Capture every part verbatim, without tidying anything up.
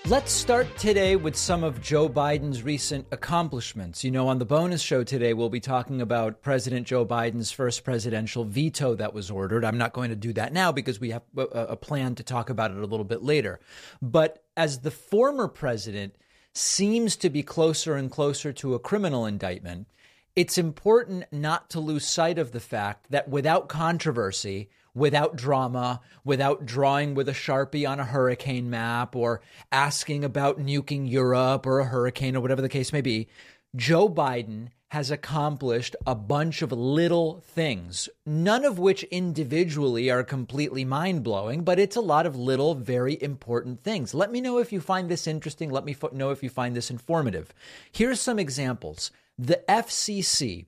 Let's start today with some of Joe Biden's recent accomplishments. You know, on the bonus show today, we'll be talking about President Joe Biden's first presidential veto that was ordered. I'm not going to do that now because we have a, a plan to talk about it a little bit later. But as the former president seems to be closer and closer to a criminal indictment, it's important not to lose sight of the fact that without controversy, without drama, without drawing with a Sharpie on a hurricane map or asking about nuking Europe or a hurricane or whatever the case may be, Joe Biden has accomplished a bunch of little things, none of which individually are completely mind-blowing, but it's a lot of little, very important things. Let me know if you find this interesting. Let me know if you find this informative. Here's some examples. The F C C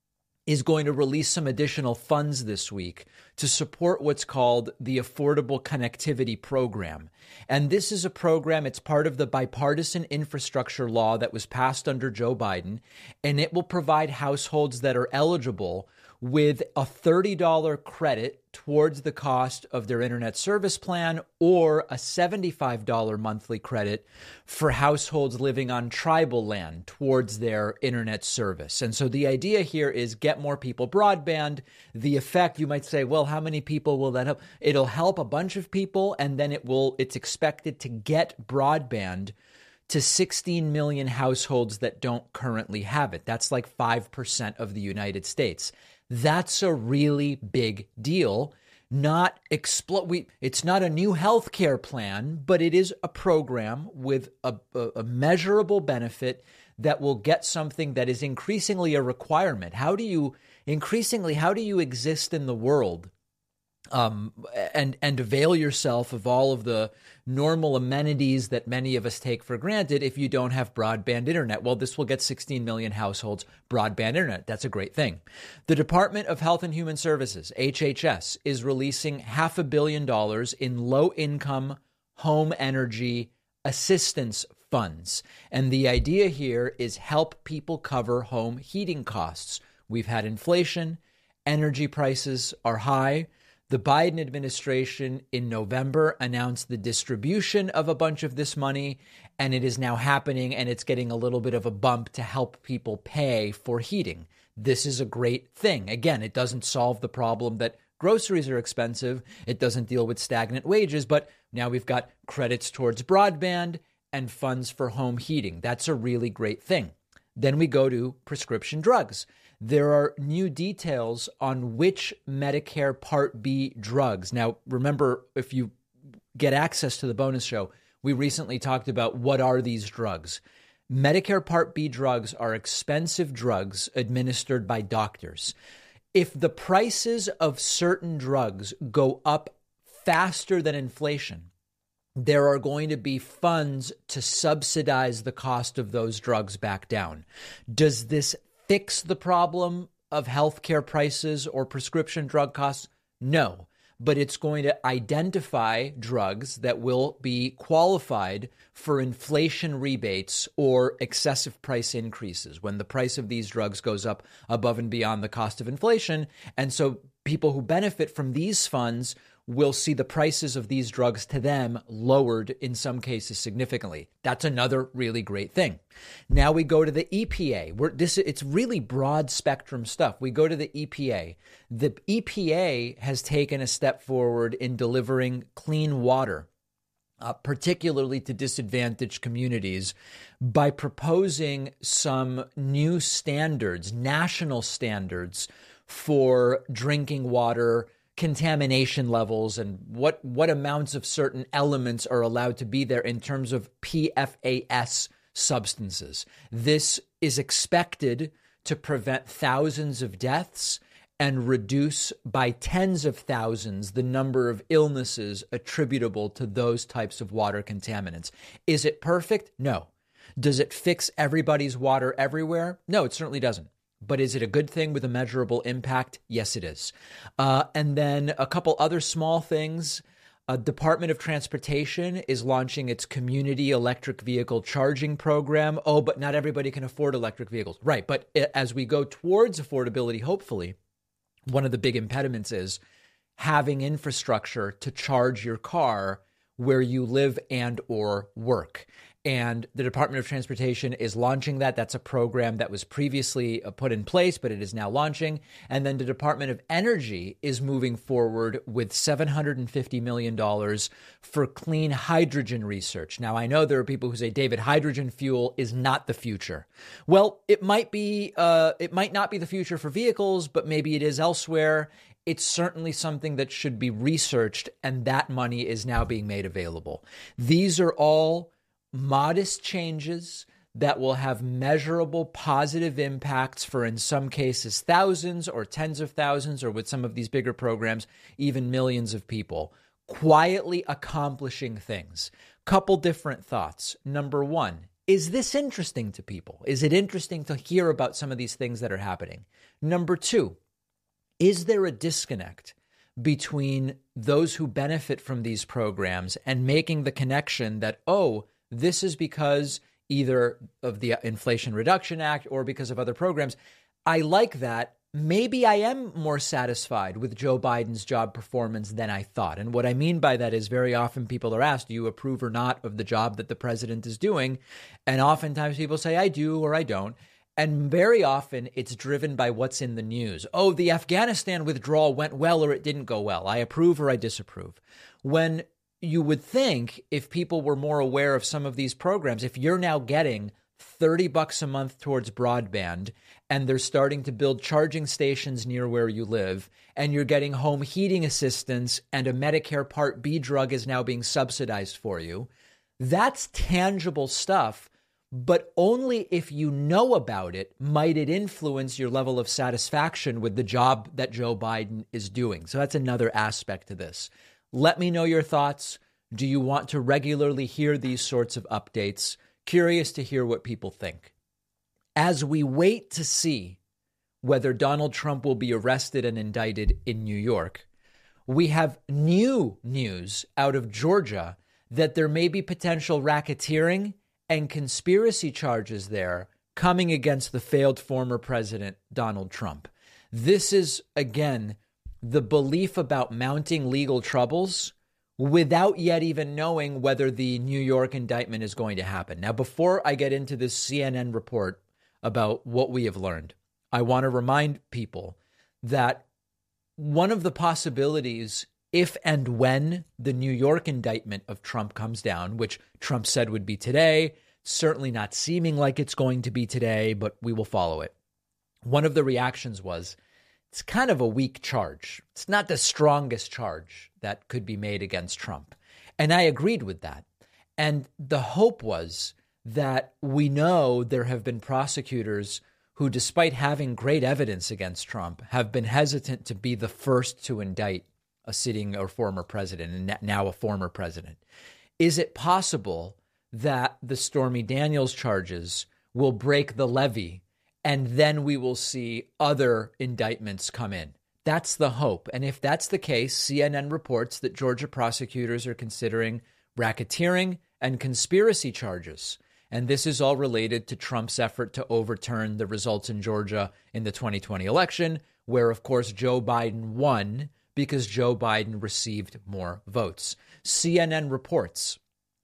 is going to release some additional funds this week to support what's called the Affordable Connectivity Program. And this is a program, it's part of the bipartisan infrastructure law that was passed under Joe Biden, and it will provide households that are eligible with a thirty dollars credit towards the cost of their internet service plan or a seventy-five dollars monthly credit for households living on tribal land towards their internet service. And so the idea here is get more people broadband. The effect, you might say, well, how many people will that help? It'll help a bunch of people, and then it will, it's expected to get broadband to sixteen million households that don't currently have it. That's like five percent of the United States. That's a really big deal. Not expl- we, it's not a new health care plan, but it is a program with a, a, a measurable benefit that will get something that is increasingly a requirement. How do you increasingly, how do you exist in the world um, and, and avail yourself of all of the normal amenities that many of us take for granted if you don't have broadband internet? Well, this will get sixteen million households broadband internet. That's a great thing. The Department of Health and Human Services, H H S, is releasing half a billion dollars in low-income home energy assistance funds. And the idea here is help people cover home heating costs. We've had inflation. Energy prices are high. The Biden administration in November announced the distribution of a bunch of this money, and it is now happening, and it's getting a little bit of a bump to help people pay for heating. This is a great thing. Again, it doesn't solve the problem that groceries are expensive. It doesn't deal with stagnant wages, but now we've got credits towards broadband and funds for home heating. That's a really great thing. Then we go to prescription drugs. There are new details on which Medicare Part B drugs. Now, remember, if you get access to the bonus show, we recently talked about what are these drugs. Medicare Part B drugs are expensive drugs administered by doctors. If the prices of certain drugs go up faster than inflation, there are going to be funds to subsidize the cost of those drugs back down. Does this fix the problem of healthcare prices or prescription drug costs? No, but it's going to identify drugs that will be qualified for inflation rebates or excessive price increases when the price of these drugs goes up above and beyond the cost of inflation. And so people who benefit from these funds will see the prices of these drugs to them lowered in some cases significantly. That's another really great thing. Now we go to the E P A. We're, this, it's really broad spectrum stuff. We go to the E P A. The E P A has taken a step forward in delivering clean water, uh, particularly to disadvantaged communities, by proposing some new standards, national standards for drinking water, contamination levels, and what, what amounts of certain elements are allowed to be there in terms of P F A S substances. This is expected to prevent thousands of deaths and reduce by tens of thousands the number of illnesses attributable to those types of water contaminants. Is it perfect? No. Does it fix everybody's water everywhere? No, it certainly doesn't. But is it a good thing with a measurable impact? Yes, it is. Uh, and then a couple other small things. Uh, Department of Transportation is launching its community electric vehicle charging program. Oh, but not everybody can afford electric vehicles. Right. But as we go towards affordability, hopefully, one of the big impediments is having infrastructure to charge your car where you live and or work. And the Department of Transportation is launching that. That's a program that was previously put in place, but it is now launching. And then the Department of Energy is moving forward with seven hundred fifty million dollars for clean hydrogen research. Now, I know there are people who say, David, hydrogen fuel is not the future. Well, it might be, uh, it might not be the future for vehicles, but maybe it is elsewhere. It's certainly something that should be researched, and that money is now being made available. These are all modest changes that will have measurable positive impacts for, in some cases, thousands or tens of thousands, or with some of these bigger programs, even millions of people, quietly accomplishing things. Couple different thoughts. Number one, is this interesting to people? Is it interesting to hear about some of these things that are happening? Number two, is there a disconnect between those who benefit from these programs and making the connection that, oh, this is because either of the Inflation Reduction Act or because of other programs? I like that. Maybe I am more satisfied with Joe Biden's job performance than I thought. And what I mean by that is very often people are asked, do you approve or not of the job that the president is doing? And oftentimes people say, I do or I don't. And very often it's driven by what's in the news. Oh, the Afghanistan withdrawal went well or it didn't go well. I approve or I disapprove. When you would think if people were more aware of some of these programs, if you're now getting thirty bucks a month towards broadband and they're starting to build charging stations near where you live, and you're getting home heating assistance and a Medicare Part B drug is now being subsidized for you, that's tangible stuff. But only if you know about it might it influence your level of satisfaction with the job that Joe Biden is doing. So that's another aspect to this. Let me know your thoughts. Do you want to regularly hear these sorts of updates? Curious to hear what people think. As we wait to see whether Donald Trump will be arrested and indicted in New York, we have new news out of Georgia that there may be potential racketeering and conspiracy charges there coming against the failed former president, Donald Trump. This is, again, the belief about mounting legal troubles without yet even knowing whether the New York indictment is going to happen. Now, before I get into this C N N report about what we have learned, I want to remind people that one of the possibilities, if and when the New York indictment of Trump comes down, which Trump said would be today, certainly not seeming like it's going to be today, but we will follow it. One of the reactions was, it's kind of a weak charge. It's not the strongest charge that could be made against Trump. And I agreed with that. And the hope was that we know there have been prosecutors who, despite having great evidence against Trump, have been hesitant to be the first to indict a sitting or former president, and now a former president. Is it possible that the Stormy Daniels charges will break the levee and then we will see other indictments come in? That's the hope. And if that's the case, C N N reports that Georgia prosecutors are considering racketeering and conspiracy charges. And this is all related to Trump's effort to overturn the results in Georgia in the twenty twenty election, where, of course, Joe Biden won because Joe Biden received more votes. C N N reports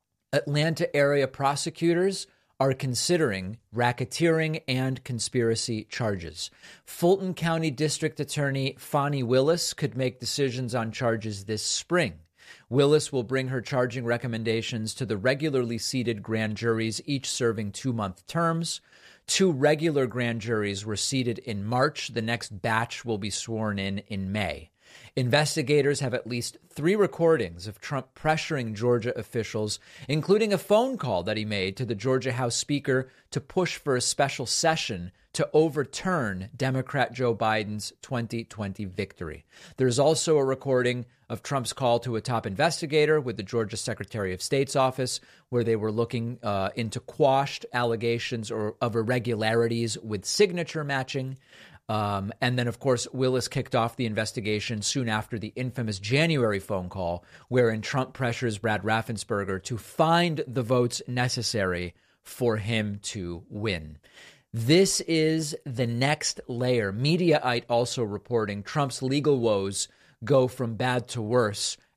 Atlanta area prosecutors are considering racketeering and conspiracy charges. Fulton County District Attorney Fani Willis could make decisions on charges this spring. Willis will bring her charging recommendations to the regularly seated grand juries, each serving two-month terms. Two regular grand juries were seated in March. The next batch will be sworn in in May. Investigators have at least three recordings of Trump pressuring Georgia officials, including a phone call that he made to the Georgia House Speaker to push for a special session to overturn Democrat Joe Biden's twenty twenty victory. There's also a recording of Trump's call to a top investigator with the Georgia Secretary of State's office, where they were looking uh, into quashed allegations or of irregularities with signature matching. Um, and then, of course, Willis kicked off the investigation soon after the infamous January phone call, wherein Trump pressures Brad Raffensperger to find the votes necessary for him to win. This is the next layer. Mediaite also reporting Trump's legal woes go from bad to worse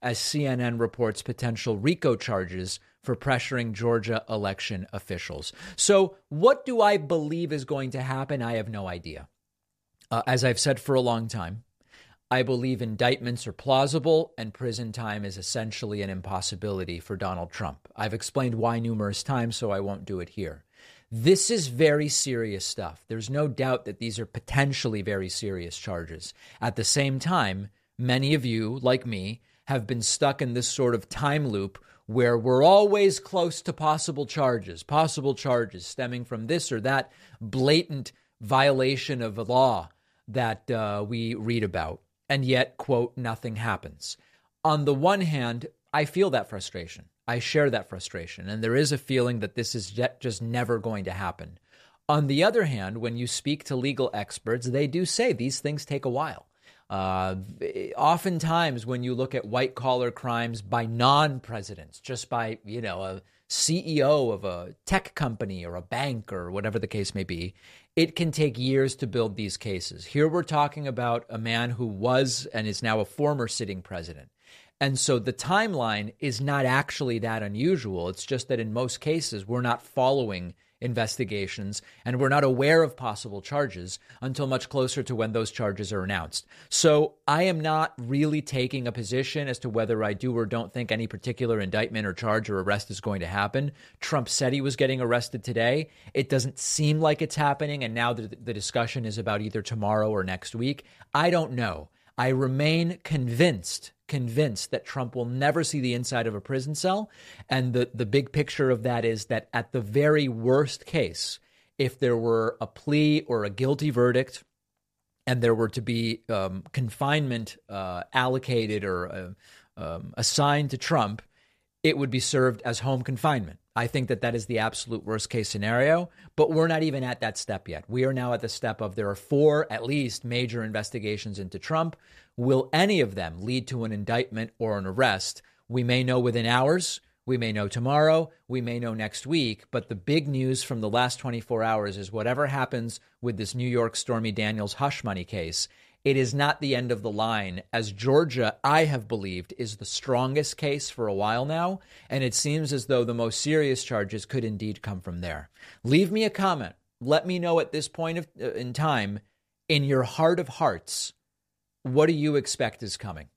as C N N reports potential RICO charges for pressuring Georgia election officials. So what do I believe is going to happen? I have no idea. Uh, as I've said for a long time, I believe indictments are plausible and prison time is essentially an impossibility for Donald Trump. I've explained why numerous times, so I won't do it here. This is very serious stuff. There's no doubt that these are potentially very serious charges. At the same time, many of you, like me, have been stuck in this sort of time loop where we're always close to possible charges, possible charges stemming from this or that blatant violation of a law that uh, we read about. And yet, quote, nothing happens. On the one hand, I feel that frustration. I share that frustration. And there is a feeling that this is yet just never going to happen. On the other hand, when you speak to legal experts, they do say these things take a while. Uh, oftentimes, when you look at white collar crimes by non-presidents, just by, you know, a C E O of a tech company or a bank or whatever the case may be, it can take years to build these cases. Here we're talking about a man who was and is now a former sitting president. And so the timeline is not actually that unusual. It's just that in most cases, we're not following investigations and we're not aware of possible charges until much closer to when those charges are announced. So I am not really taking a position as to whether I do or don't think any particular indictment or charge or arrest is going to happen. Trump said he was getting arrested today. It doesn't seem like it's happening. And now the, the discussion is about either tomorrow or next week. I don't know. I remain convinced convinced that Trump will never see the inside of a prison cell. And the, the big picture of that is that at the very worst case, if there were a plea or a guilty verdict and there were to be um, confinement uh, allocated or uh, um, assigned to Trump, it would be served as home confinement. I think that that is the absolute worst case scenario, but we're not even at that step yet. We are now at the step of there are four, at least, major investigations into Trump. Will any of them lead to an indictment or an arrest? We may know within hours. We may know tomorrow. We may know next week. But the big news from the last twenty-four hours is whatever happens with this New York Stormy Daniels hush money case, it is not the end of the line, as Georgia, I have believed, is the strongest case for a while now, and it seems as though the most serious charges could indeed come from there. Leave me a comment. Let me know at this point of, uh, in time, in your heart of hearts, what do you expect is coming?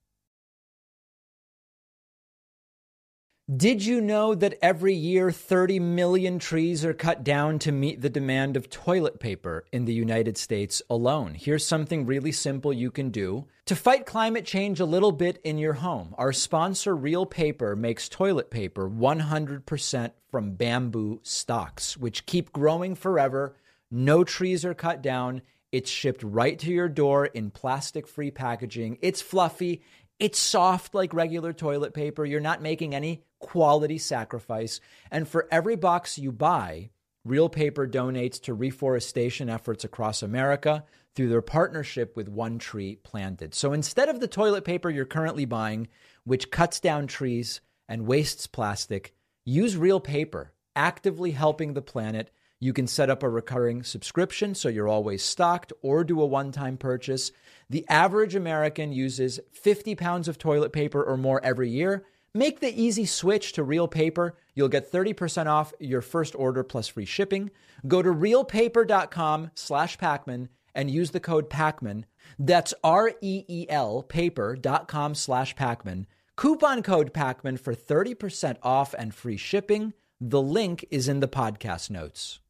Did you know that every year thirty million trees are cut down to meet the demand of toilet paper in the United States alone? Here's something really simple you can do to fight climate change a little bit in your home. Our sponsor, Real Paper, makes toilet paper one hundred percent from bamboo stalks, which keep growing forever. No trees are cut down. It's shipped right to your door in plastic-free packaging. It's fluffy. It's soft like regular toilet paper. You're not making any quality sacrifice. And for every box you buy, Real Paper donates to reforestation efforts across America through their partnership with One Tree Planted. So instead of the toilet paper you're currently buying, which cuts down trees and wastes plastic, use Real Paper, actively helping the planet. You can set up a recurring subscription so you're always stocked, or do a one-time purchase. The average American uses fifty pounds of toilet paper or more every year. Make the easy switch to Real Paper. You'll get thirty percent off your first order plus free shipping. Go to realpaper.com slash Pacman and use the code Pacman. That's R-E-E-L paper.com slash Pacman. Coupon code Pacman for thirty percent off and free shipping. The link is in the podcast notes.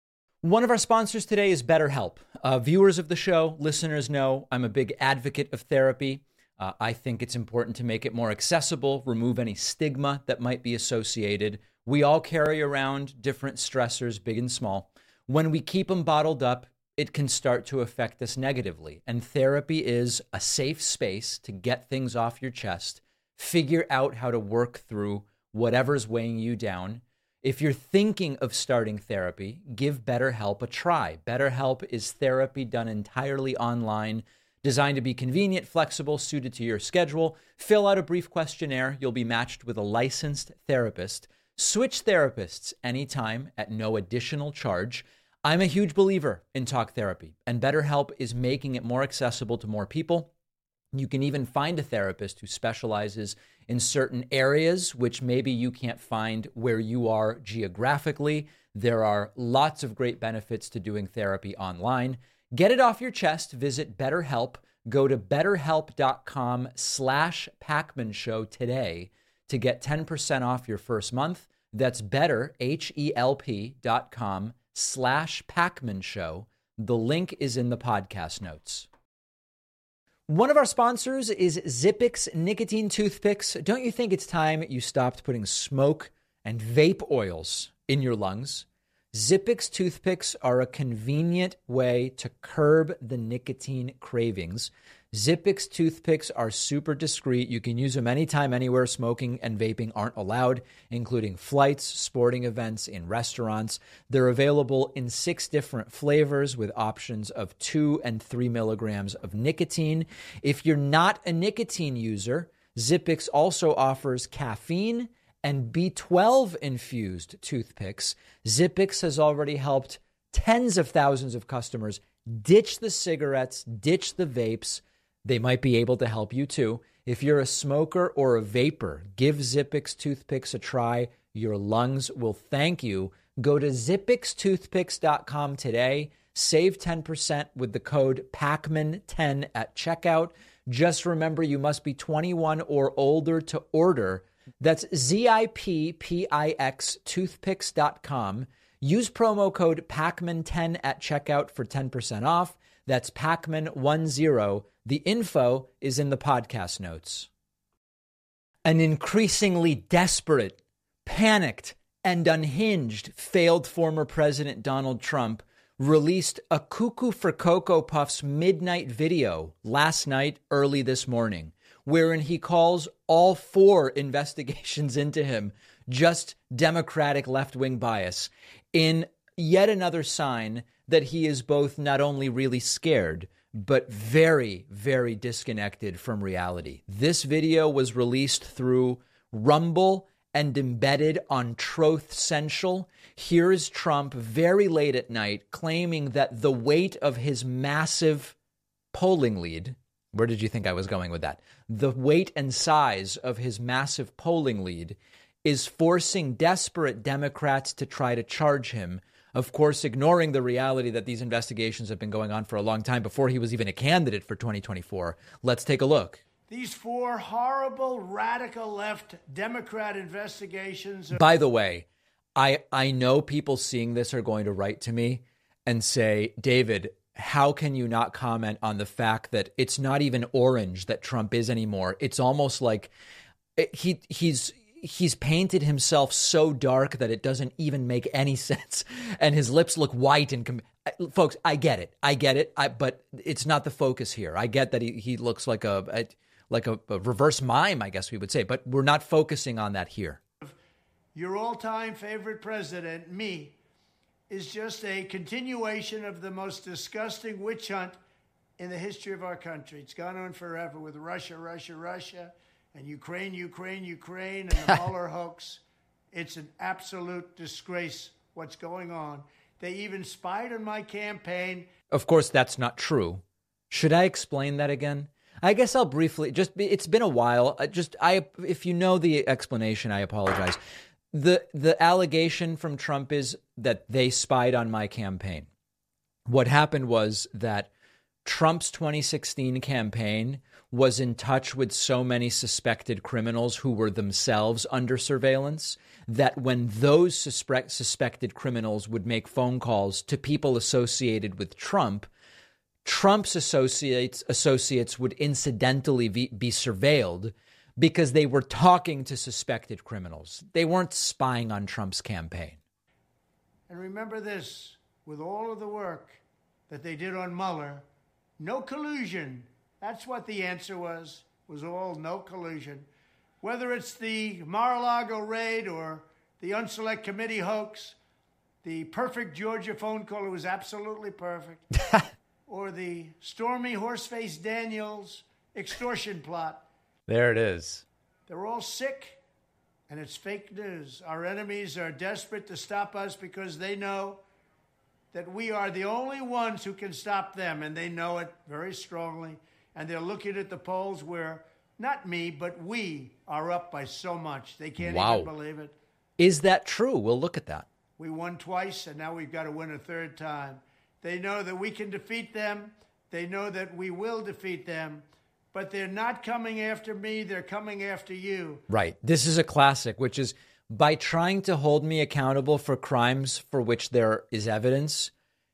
One of our sponsors today is BetterHelp. Uh, viewers of the show, listeners know I'm a big advocate of therapy. Uh, I think it's important to make it more accessible, remove any stigma that might be associated. We all carry around different stressors, big and small. When we keep them bottled up, it can start to affect us negatively. And therapy is a safe space to get things off your chest, figure out how to work through whatever's weighing you down. If you're thinking of starting therapy, give BetterHelp a try. BetterHelp is therapy done entirely online, designed to be convenient, flexible, suited to your schedule. Fill out a brief questionnaire. You'll be matched with a licensed therapist. Switch therapists anytime at no additional charge. I'm a huge believer in talk therapy, and BetterHelp is making it more accessible to more people. You can even find a therapist who specializes in certain areas, which maybe you can't find where you are geographically. There are lots of great benefits to doing therapy online. Get it off your chest. Visit BetterHelp. Go to betterhelp.com slash Pacman Show today to get ten percent off your first month. That's better, H-E-L-P dot com slash Pacman Show. The link is in the podcast notes. One of our sponsors is Zippix nicotine toothpicks. Don't you think it's time you stopped putting smoke and vape oils in your lungs? Zippix toothpicks are a convenient way to curb the nicotine cravings. Zippix toothpicks are super discreet. You can use them anytime, anywhere smoking and vaping aren't allowed, including flights, sporting events, in restaurants. They're available in six different flavors with options of two and three milligrams of nicotine. If you're not a nicotine user, Zippix also offers caffeine and B twelve infused toothpicks. Zippix has already helped tens of thousands of customers ditch the cigarettes, ditch the vapes. They might be able to help you too. If you're a smoker or a vapor, give Zippix toothpicks a try. Your lungs will thank you. Go to zippix toothpicks dot com today. Save ten percent with the code Pacman ten at checkout. Just remember, you must be twenty-one or older to order. That's Z I P P I X toothpicks dot com. Use promo code Pacman ten at checkout for ten percent off. That's Pacman ten. The info is in the podcast notes. An increasingly desperate, panicked, and unhinged failed former President Donald Trump released a Cuckoo for Cocoa Puffs midnight video last night, early this morning, wherein he calls all four investigations into him just Democratic left-wing bias, in yet another sign that he is both not only really scared, but very, very disconnected from reality. This video was released through Rumble and embedded on Truth Central. Here's Trump very late at night claiming that the weight of his massive polling lead, where did you think I was going with that? The weight and size of his massive polling lead is forcing desperate Democrats to try to charge him. Of course, ignoring the reality that these investigations have been going on for a long time before he was even a candidate for twenty twenty-four. Let's take a look. These four horrible, radical left Democrat investigations. Are- By the way, I, I know people seeing this are going to write to me and say, David, how can you not comment on the fact that it's not even orange that Trump is anymore? It's almost like he he's he's painted himself so dark that it doesn't even make any sense. And his lips look white. And com- folks, I get it. I get it. I, but it's not the focus here. I get that he, he looks like a, a like a, a reverse mime, I guess we would say. But we're not focusing on that here. Your all-time favorite president, me, is just a continuation of the most disgusting witch hunt in the history of our country. It's gone on forever with Russia, Russia, Russia, and Ukraine, Ukraine, Ukraine, and the Mueller hoax. It's an absolute disgrace what's going on. They even spied on my campaign. Of course, that's not true. Should I explain that again? I guess I'll briefly, just be, it's been a while. I just, I, if you know the explanation, I apologize. The the allegation from Trump is that they spied on my campaign. What happened was that Trump's twenty sixteen campaign was in touch with so many suspected criminals who were themselves under surveillance that when those suspect, suspected criminals would make phone calls to people associated with Trump, Trump's associates associates would incidentally be, be surveilled because they were talking to suspected criminals. They weren't spying on Trump's campaign. And remember this, with all of the work that they did on Mueller, no collusion. That's what the answer was, was all no collusion. Whether it's the Mar-a-Lago raid or the Unselect Committee hoax, the perfect Georgia phone call, it was absolutely perfect, or the Stormy Horseface Daniels extortion plot. There it is. They're all sick, and it's fake news. Our enemies are desperate to stop us because they know that we are the only ones who can stop them, and they know it very strongly. And they're looking at the polls where not me, but we are up by so much. They can't Wow. even believe it. Is that true? We'll look at that. We won twice, and now we've got to win a third time. They know that we can defeat them. They know that we will defeat them. But they're not coming after me. They're coming after you. Right. This is a classic, which is by trying to hold me accountable for crimes for which there is evidence,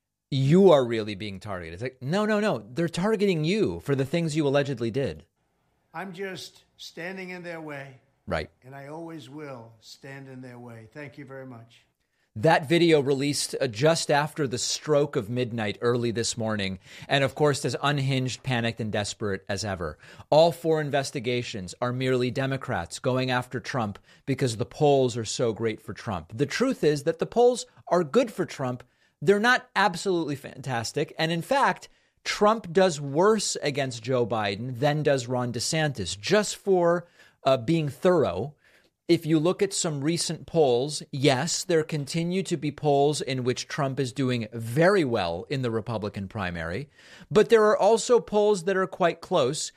you are really being targeted. It's like, no, no, no. They're targeting you for the things you allegedly did. I'm just standing in their way. Right. And I always will stand in their way. Thank you very much. That video released uh, just after the stroke of midnight early this morning, and of course as unhinged, panicked, and desperate as ever. All four investigations are merely Democrats going after Trump because the polls are so great for Trump. The truth is that the polls are good for Trump. They're not absolutely fantastic. And in fact, Trump does worse against Joe Biden than does Ron DeSantis. Just for uh, being thorough, if you look at some recent polls, yes, there continue to be polls in which Trump is doing very well in the Republican primary, but there are also polls that are quite close.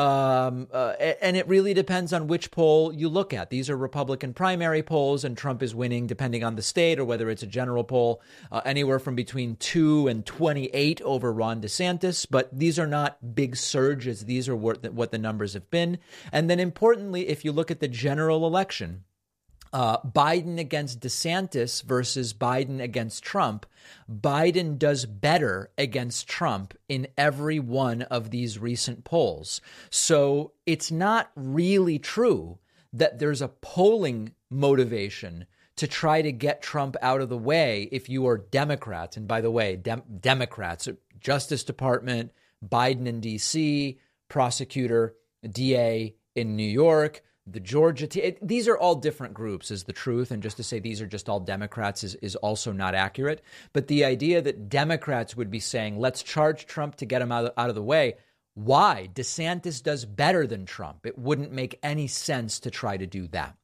Um, uh, and it really depends on which poll you look at. These are Republican primary polls, and Trump is winning depending on the state or whether it's a general poll, uh, anywhere from between two and twenty-eight over Ron DeSantis. But these are not big surges. These are what the, what the numbers have been. And then importantly, if you look at the general election, Uh, Biden against DeSantis versus Biden against Trump, Biden does better against Trump in every one of these recent polls. So it's not really true that there's a polling motivation to try to get Trump out of the way if you are Democrats. And by the way, Dem- Democrats, Justice Department, Biden in D C, prosecutor, D A in New York, the Georgia, t- it, these are all different groups is the truth. And just to say these are just all Democrats is, is also not accurate. But the idea that Democrats would be saying, let's charge Trump to get him out of, out of the way. Why? DeSantis does better than Trump. It wouldn't make any sense to try to do that.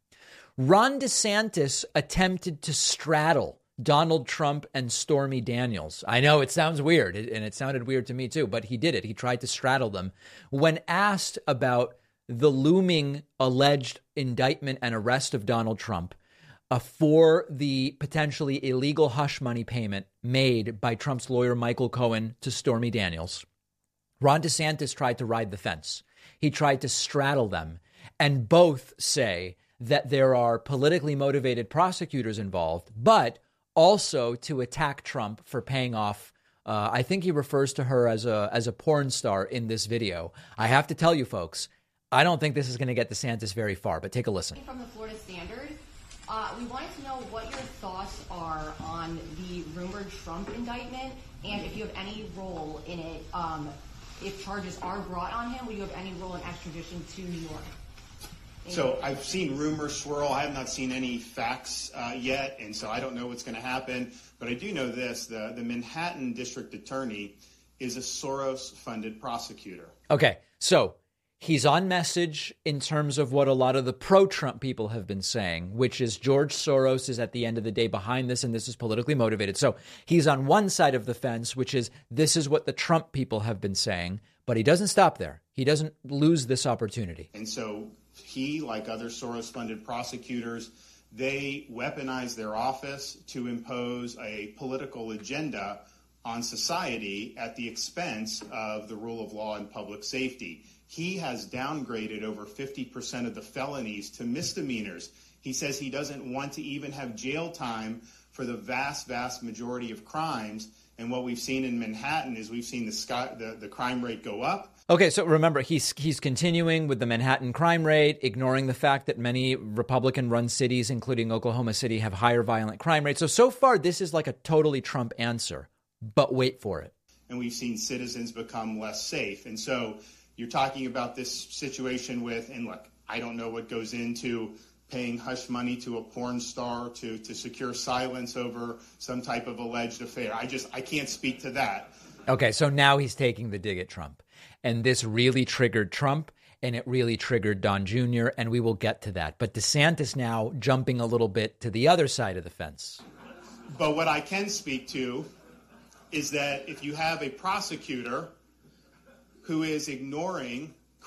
Ron DeSantis attempted to straddle Donald Trump and Stormy Daniels. I know it sounds weird, and it sounded weird to me too, but he did it. He tried to straddle them. When asked about the looming alleged indictment and arrest of Donald Trump uh, for the potentially illegal hush money payment made by Trump's lawyer Michael Cohen to Stormy Daniels, Ron DeSantis tried to ride the fence. He tried to straddle them, and both say that there are politically motivated prosecutors involved, but also to attack Trump for paying off. Uh, I think he refers to her as a as a porn star in this video. I have to tell you, folks, I don't think this is going to get DeSantis very far, but take a listen. From the Florida Standard, uh, we wanted to know what your thoughts are on the rumored Trump indictment and if you have any role in it. Um, if charges are brought on him, would you have any role in extradition to New York? Thank so you. I've seen rumors swirl. I have not seen any facts uh, yet, and so I don't know what's going to happen. But I do know this. The, the Manhattan District Attorney is a Soros-funded prosecutor. Okay, so he's on message in terms of what a lot of the pro-Trump people have been saying, which is George Soros is at the end of the day behind this, and this is politically motivated. So he's on one side of the fence, which is this is what the Trump people have been saying, but he doesn't stop there. He doesn't lose this opportunity. And so he, like other Soros-funded prosecutors, they weaponize their office to impose a political agenda on society at the expense of the rule of law and public safety. He has downgraded over fifty percent of the felonies to misdemeanors. He says he doesn't want to even have jail time for the vast, vast majority of crimes. And what we've seen in Manhattan is we've seen the, sky, the, the crime rate go up. Okay, so remember, he's he's continuing with the Manhattan crime rate, ignoring the fact that many Republican-run cities, including Oklahoma City, have higher violent crime rates. So, so far, this is like a totally Trump answer. But wait for it. And we've seen citizens become less safe. And so you're talking about this situation with, and look, I don't know what goes into paying hush money to a porn star to, to secure silence over some type of alleged affair. I just, I can't speak to that. Okay, so now he's taking the dig at Trump. And this really triggered Trump, and it really triggered Don Junior, and we will get to that. But DeSantis now jumping a little bit to the other side of the fence. But what I can speak to is that if you have a prosecutor who is ignoring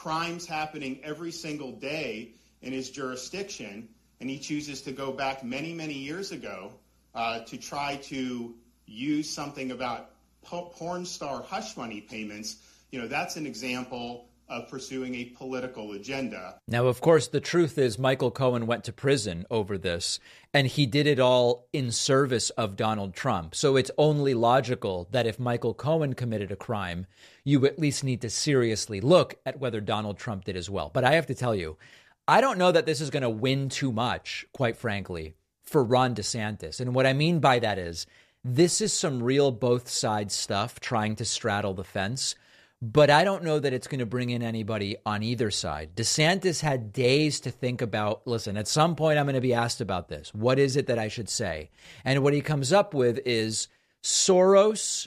crimes happening every single day in his jurisdiction, and he chooses to go back many, many years ago uh, to try to use something about po- porn star hush money payments, you know, that's an example of pursuing a political agenda. Now, of course, the truth is Michael Cohen went to prison over this, and he did it all in service of Donald Trump. So it's only logical that if Michael Cohen committed a crime, you at least need to seriously look at whether Donald Trump did as well. But I have to tell you, I don't know that this is going to win too much, quite frankly, for Ron DeSantis. And what I mean by that is this is some real both sides stuff trying to straddle the fence. But I don't know that it's going to bring in anybody on either side. DeSantis had days to think about, listen, at some point I'm going to be asked about this. What is it that I should say? And what he comes up with is Soros,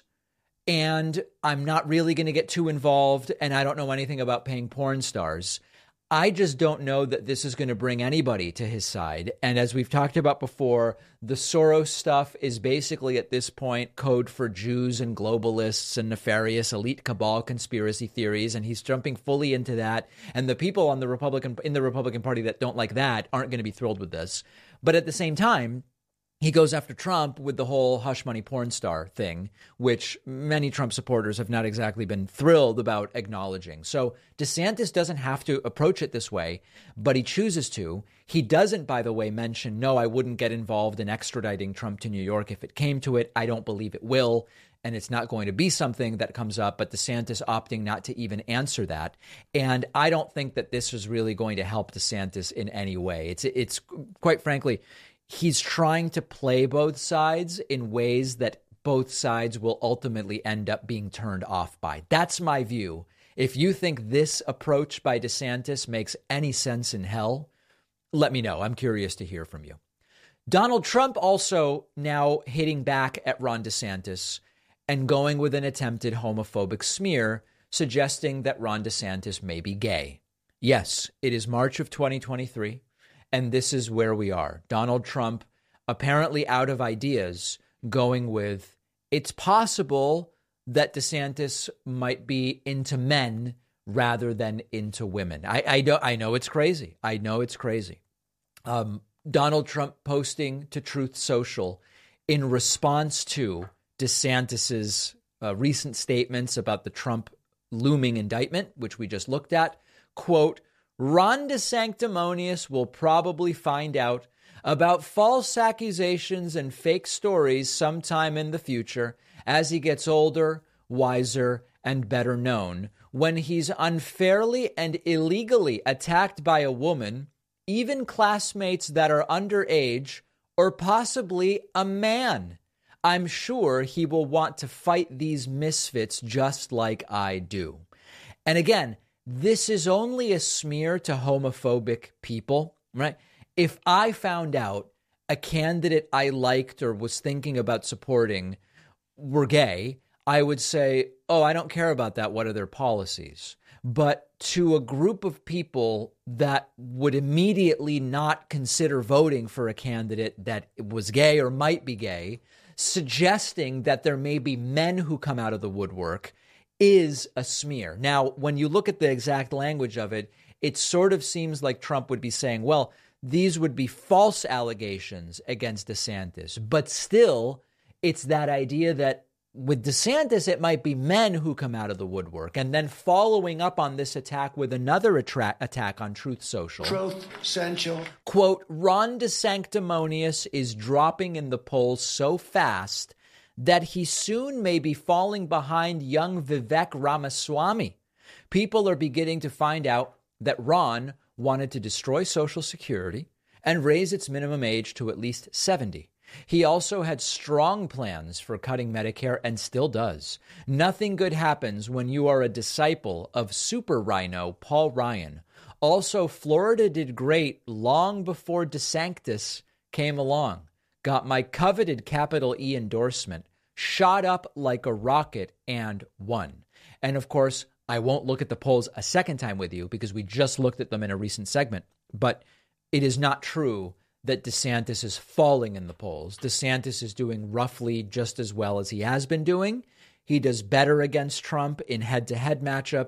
and I'm not really going to get too involved, and I don't know anything about paying porn stars. I just don't know that this is going to bring anybody to his side. And as we've talked about before, the Soros stuff is basically at this point code for Jews and globalists and nefarious elite cabal conspiracy theories. And he's jumping fully into that. And the people on the Republican in the Republican Party that don't like that aren't going to be thrilled with this. But at the same time, he goes after Trump with the whole hush money porn star thing, which many Trump supporters have not exactly been thrilled about acknowledging. So DeSantis doesn't have to approach it this way, but he chooses to. He doesn't, by the way, mention, no, I wouldn't get involved in extraditing Trump to New York if it came to it. I don't believe it will. And it's not going to be something that comes up, but DeSantis opting not to even answer that. And I don't think that this is really going to help DeSantis in any way. It's, it's quite frankly, he's trying to play both sides in ways that both sides will ultimately end up being turned off by. That's my view. If you think this approach by DeSantis makes any sense in hell, let me know. I'm curious to hear from you. Donald Trump also now hitting back at Ron DeSantis and going with an attempted homophobic smear, suggesting that Ron DeSantis may be gay. Yes, it is March of twenty twenty-three. And this is where we are. Donald Trump, apparently out of ideas, going with, it's possible that DeSantis might be into men rather than into women. I, I, know, I know it's crazy. I know it's crazy. Um, Donald Trump posting to Truth Social in response to DeSantis's uh, recent statements about the Trump looming indictment, which we just looked at, quote, Ron DeSanctimonious will probably find out about false accusations and fake stories sometime in the future as he gets older, wiser, and better known. When he's unfairly and illegally attacked by a woman, even classmates that are underage, or possibly a man, I'm sure he will want to fight these misfits just like I do. And again, this is only a smear to homophobic people, right? If I found out a candidate I liked or was thinking about supporting were gay, I would say, oh, I don't care about that. What are their policies? But to a group of people that would immediately not consider voting for a candidate that was gay or might be gay, suggesting that there may be men who come out of the woodwork is a smear. Now, when you look at the exact language of it, it sort of seems like Trump would be saying, well, these would be false allegations against DeSantis. But still, it's that idea that with DeSantis, it might be men who come out of the woodwork. And then following up on this attack with another attra- attack on Truth Social. Truth Central. Quote, Ron DeSanctimonious is dropping in the polls so fast that he soon may be falling behind young Vivek Ramaswamy. People are beginning to find out that Ron wanted to destroy Social Security and raise its minimum age to at least seventy. He also had strong plans for cutting Medicare and still does. Nothing good happens when you are a disciple of super rhino Paul Ryan. Also, Florida did great long before DeSantis came along. Got my coveted capital E endorsement, shot up like a rocket, and won. And of course, I won't look at the polls a second time with you because we just looked at them in a recent segment. But it is not true that DeSantis is falling in the polls. DeSantis is doing roughly just as well as he has been doing. He does better against Trump in head-to-head matchups.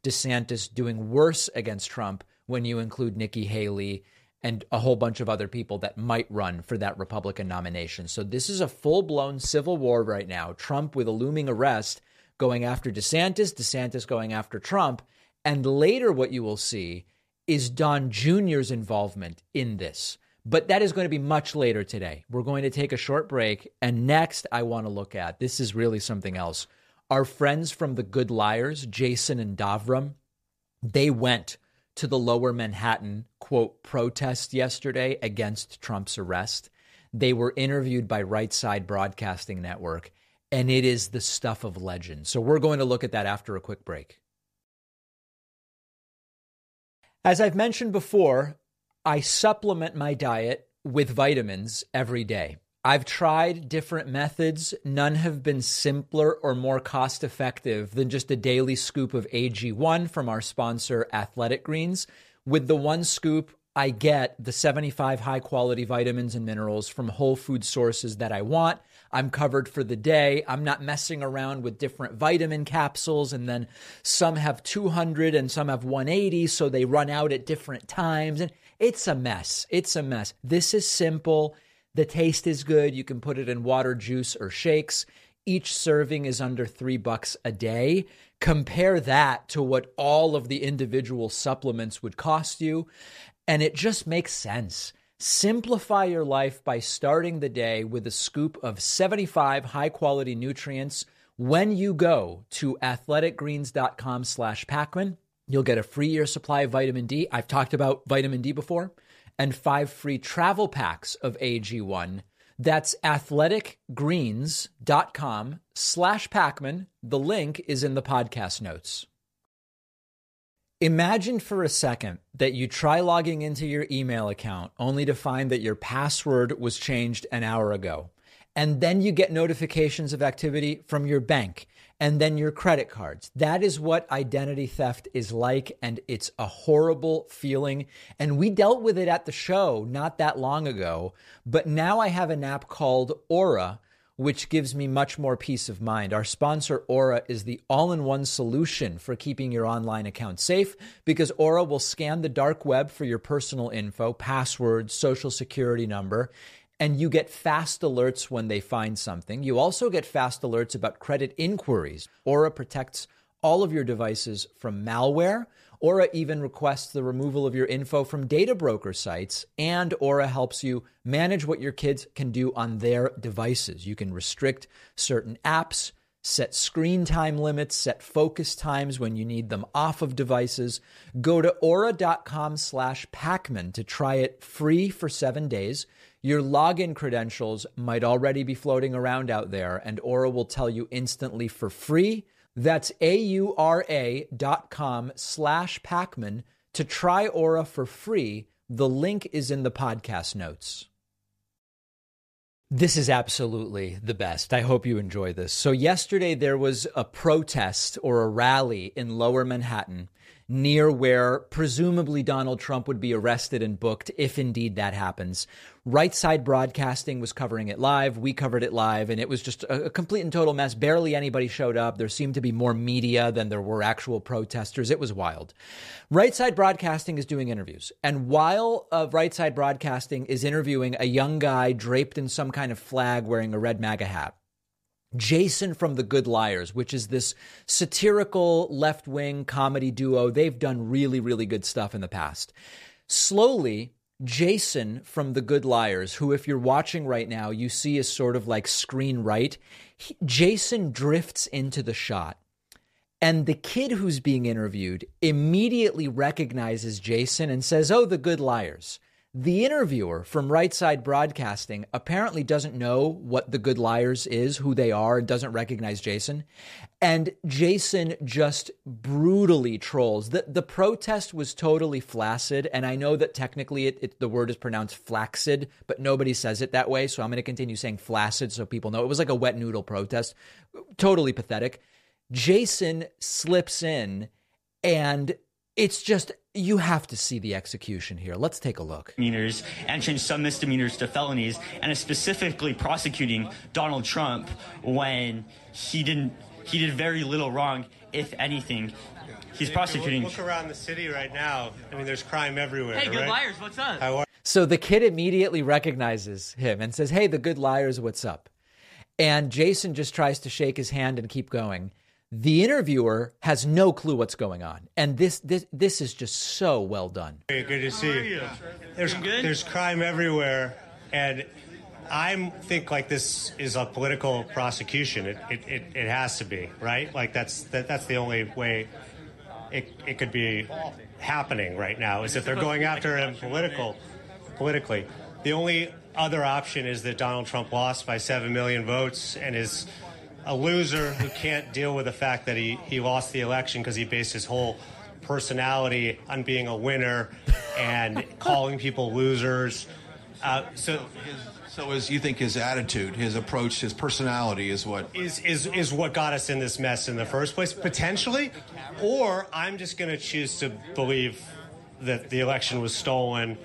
DeSantis doing worse against Trump when you include Nikki Haley and a whole bunch of other people that might run for that Republican nomination. So this is a full-blown civil war right now. Trump with a looming arrest going after DeSantis, DeSantis going after Trump. And later what you will see is Don Junior's involvement in this. But that is going to be much later today. We're going to take a short break. And next I want to look at, this is really something else. Our friends from the Good Liars, Jason and Davram, they went to the Lower Manhattan, quote, protest yesterday against Trump's arrest. They were interviewed by Right Side Broadcasting Network, and it is the stuff of legend. So we're going to look at that after a quick break. As I've mentioned before, I supplement my diet with vitamins every day. I've tried different methods. None have been simpler or more cost-effective than just a daily scoop of A G one from our sponsor, Athletic Greens. With the one scoop, I get the seventy-five high-quality vitamins and minerals from whole food sources that I want. I'm covered for the day. I'm not messing around with different vitamin capsules, and then some have two hundred and some have one eighty, so they run out at different times. And it's a mess. It's a mess. This is simple. The taste is good. You can put it in water, juice, or shakes. Each serving is under three bucks a day. Compare that to what all of the individual supplements would cost you, and it just makes sense. Simplify your life by starting the day with a scoop of seventy-five high-quality nutrients. When you go to athleticgreens.com slash Pacman, you'll get a free year supply of vitamin D. I've talked about vitamin D before. And five free travel packs of A G one. That's athleticgreens.com slash Pacman. The link is in the podcast notes. Imagine for a second that you try logging into your email account only to find that your password was changed an hour ago. And then you get notifications of activity from your bank and then your credit cards. That is what identity theft is like, and it's a horrible feeling. And we dealt with it at the show not that long ago, but now I have an app called Aura, which gives me much more peace of mind. Our sponsor, Aura, is the all-in-one solution for keeping your online account safe, because Aura will scan the dark web for your personal info, passwords, social security number, and you get fast alerts when they find something. You also get fast alerts about credit inquiries. Aura protects all of your devices from malware. Aura even requests the removal of your info from data broker sites, and Aura helps you manage what your kids can do on their devices. You can restrict certain apps, set screen time limits, set focus times when you need them off of devices. Go to aura.com slash Pacman to try it free for seven days. Your login credentials might already be floating around out there, and Aura will tell you instantly for free. That's A-U-R-A dot com slash Pacman to try Aura for free. The link is in the podcast notes. This is absolutely the best. I hope you enjoy this. So yesterday there was a protest or a rally in Lower Manhattan near where presumably Donald Trump would be arrested and booked, if indeed that happens. Right Side Broadcasting was covering it live. We covered it live, and it was just a, a complete and total mess. Barely anybody showed up. There seemed to be more media than there were actual protesters. It was wild. Right Side Broadcasting is doing interviews. And while uh, Right Side Broadcasting is interviewing a young guy draped in some kind of flag wearing a red MAGA hat, Jason from The Good Liars, which is this satirical left-wing comedy duo. They've done really, really good stuff in the past. Slowly, Jason from The Good Liars, who if you're watching right now, you see is sort of like screen right, he, Jason drifts into the shot. And the kid who's being interviewed immediately recognizes Jason and says, "Oh, The Good Liars." The interviewer from Right Side Broadcasting apparently doesn't know what The Good Liars is, who they are, and doesn't recognize Jason. And Jason just brutally trolls. The, the protest was totally flaccid, and I know that technically it, it, the word is pronounced flaccid, but nobody says it that way, so I'm going to continue saying flaccid so people know. It was like a wet noodle protest. Totally pathetic. Jason slips in, and it's just, you have to see the execution here. Let's take a look. Misdemeanors and change some misdemeanors to felonies, and is specifically prosecuting Donald Trump when he didn't, he did very little wrong if anything, he's prosecuting. Look around the city right now. I mean, there's crime everywhere. Hey, good right? liars, what's up? How are- So the kid immediately recognizes him and says, hey, the good liars, what's up? And Jason just tries to shake his hand and keep going. The interviewer has no clue what's going on. And this this this is just so well done. Hey, good to see you. There's, good? there's crime everywhere. And I think like this is a political prosecution. It it, it, it has to be, right? Like that's that, that's the only way it, it could be happening right now is if they're going after him political, politically. The only other option is that Donald Trump lost by seven million votes and is a loser who can't deal with the fact that he, he lost the election because he based his whole personality on being a winner and calling people losers. Uh, so, his, so is you think his attitude, his approach, his personality is what is is is what got us in this mess in the first place, potentially, or I'm just going to choose to believe that the election was stolen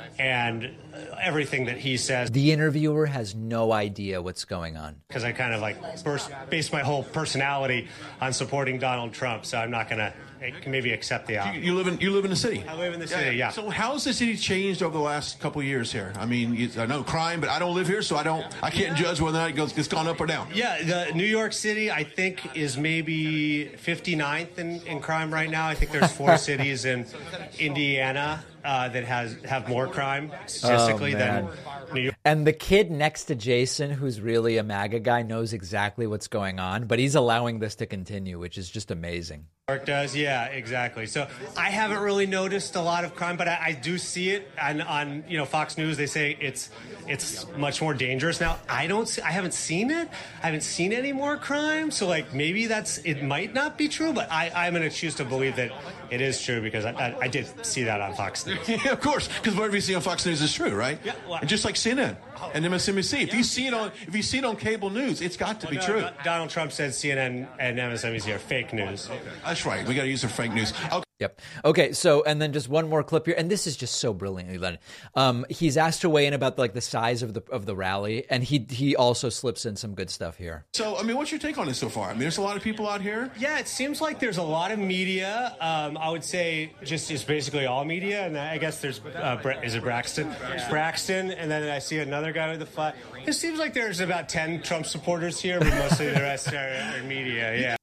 and everything that he says. The interviewer has no idea what's going on. Because I kind of like burst, based my whole personality on supporting Donald Trump, so I'm not going to maybe accept the option. you, you live in. You live in the city. I live in the city, yeah. So how's the city changed over the last couple of years here? I mean, you, I know crime, but I don't live here, so I don't. I can't judge whether or not it goes, it's gone up or down. Yeah, the New York City, I think, is maybe fifty-ninth in, in crime right now. I think there's four cities in Indiana uh, that has have more crime statistically Oh, than man. New York. And the kid next to Jason, who's really a MAGA guy, knows exactly what's going on, but he's allowing this to continue, which is just amazing. York does, yeah, exactly. So I haven't really noticed a lot of crime, but I, I do see it. And on you know Fox News, they say it's it's much more dangerous now. I don't, see, I haven't seen it. I haven't seen any more crime. So like maybe that's it might not be true, but I, I'm going to choose to believe that it is true because I, I, I did see that on Fox News. Yeah, of course, because whatever you see on Fox News is true, right? Yeah, well, and just like C N N and M S N B C, if you see it on if you see it on cable news, it's got to be No, true. no, Donald Trump said C N N and M S N B C are fake news. That's right. We got to use the fake news. Okay. Yep. Okay. So, and then just one more clip here, and this is just so brilliantly done. Um, he's asked to weigh in about like the size of the of the rally, and he he also slips in some good stuff here. So, I mean, what's your take on this so far? I mean, there's a lot of people out here. Yeah, it seems like there's a lot of media. Um, I would say just it's basically all media, and I guess there's uh, Bra- is it Braxton? Braxton, and then I see another guy with the flag. It seems like there's about ten Trump supporters here, but mostly the rest are, are media. Yeah.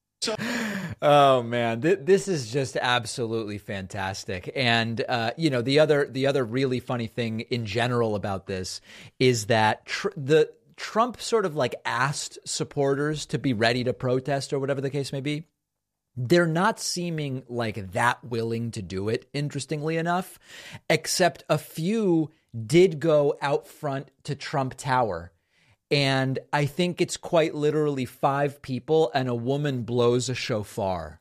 Oh man, Th- this is just absolutely fantastic. And uh, you know, the other the other really funny thing in general about this is that tr- the Trump sort of like asked supporters to be ready to protest or whatever the case may be. They're not seeming like that willing to do it, interestingly enough, except a few did go out front to Trump Tower. And I think it's quite literally five people and a woman blows a shofar.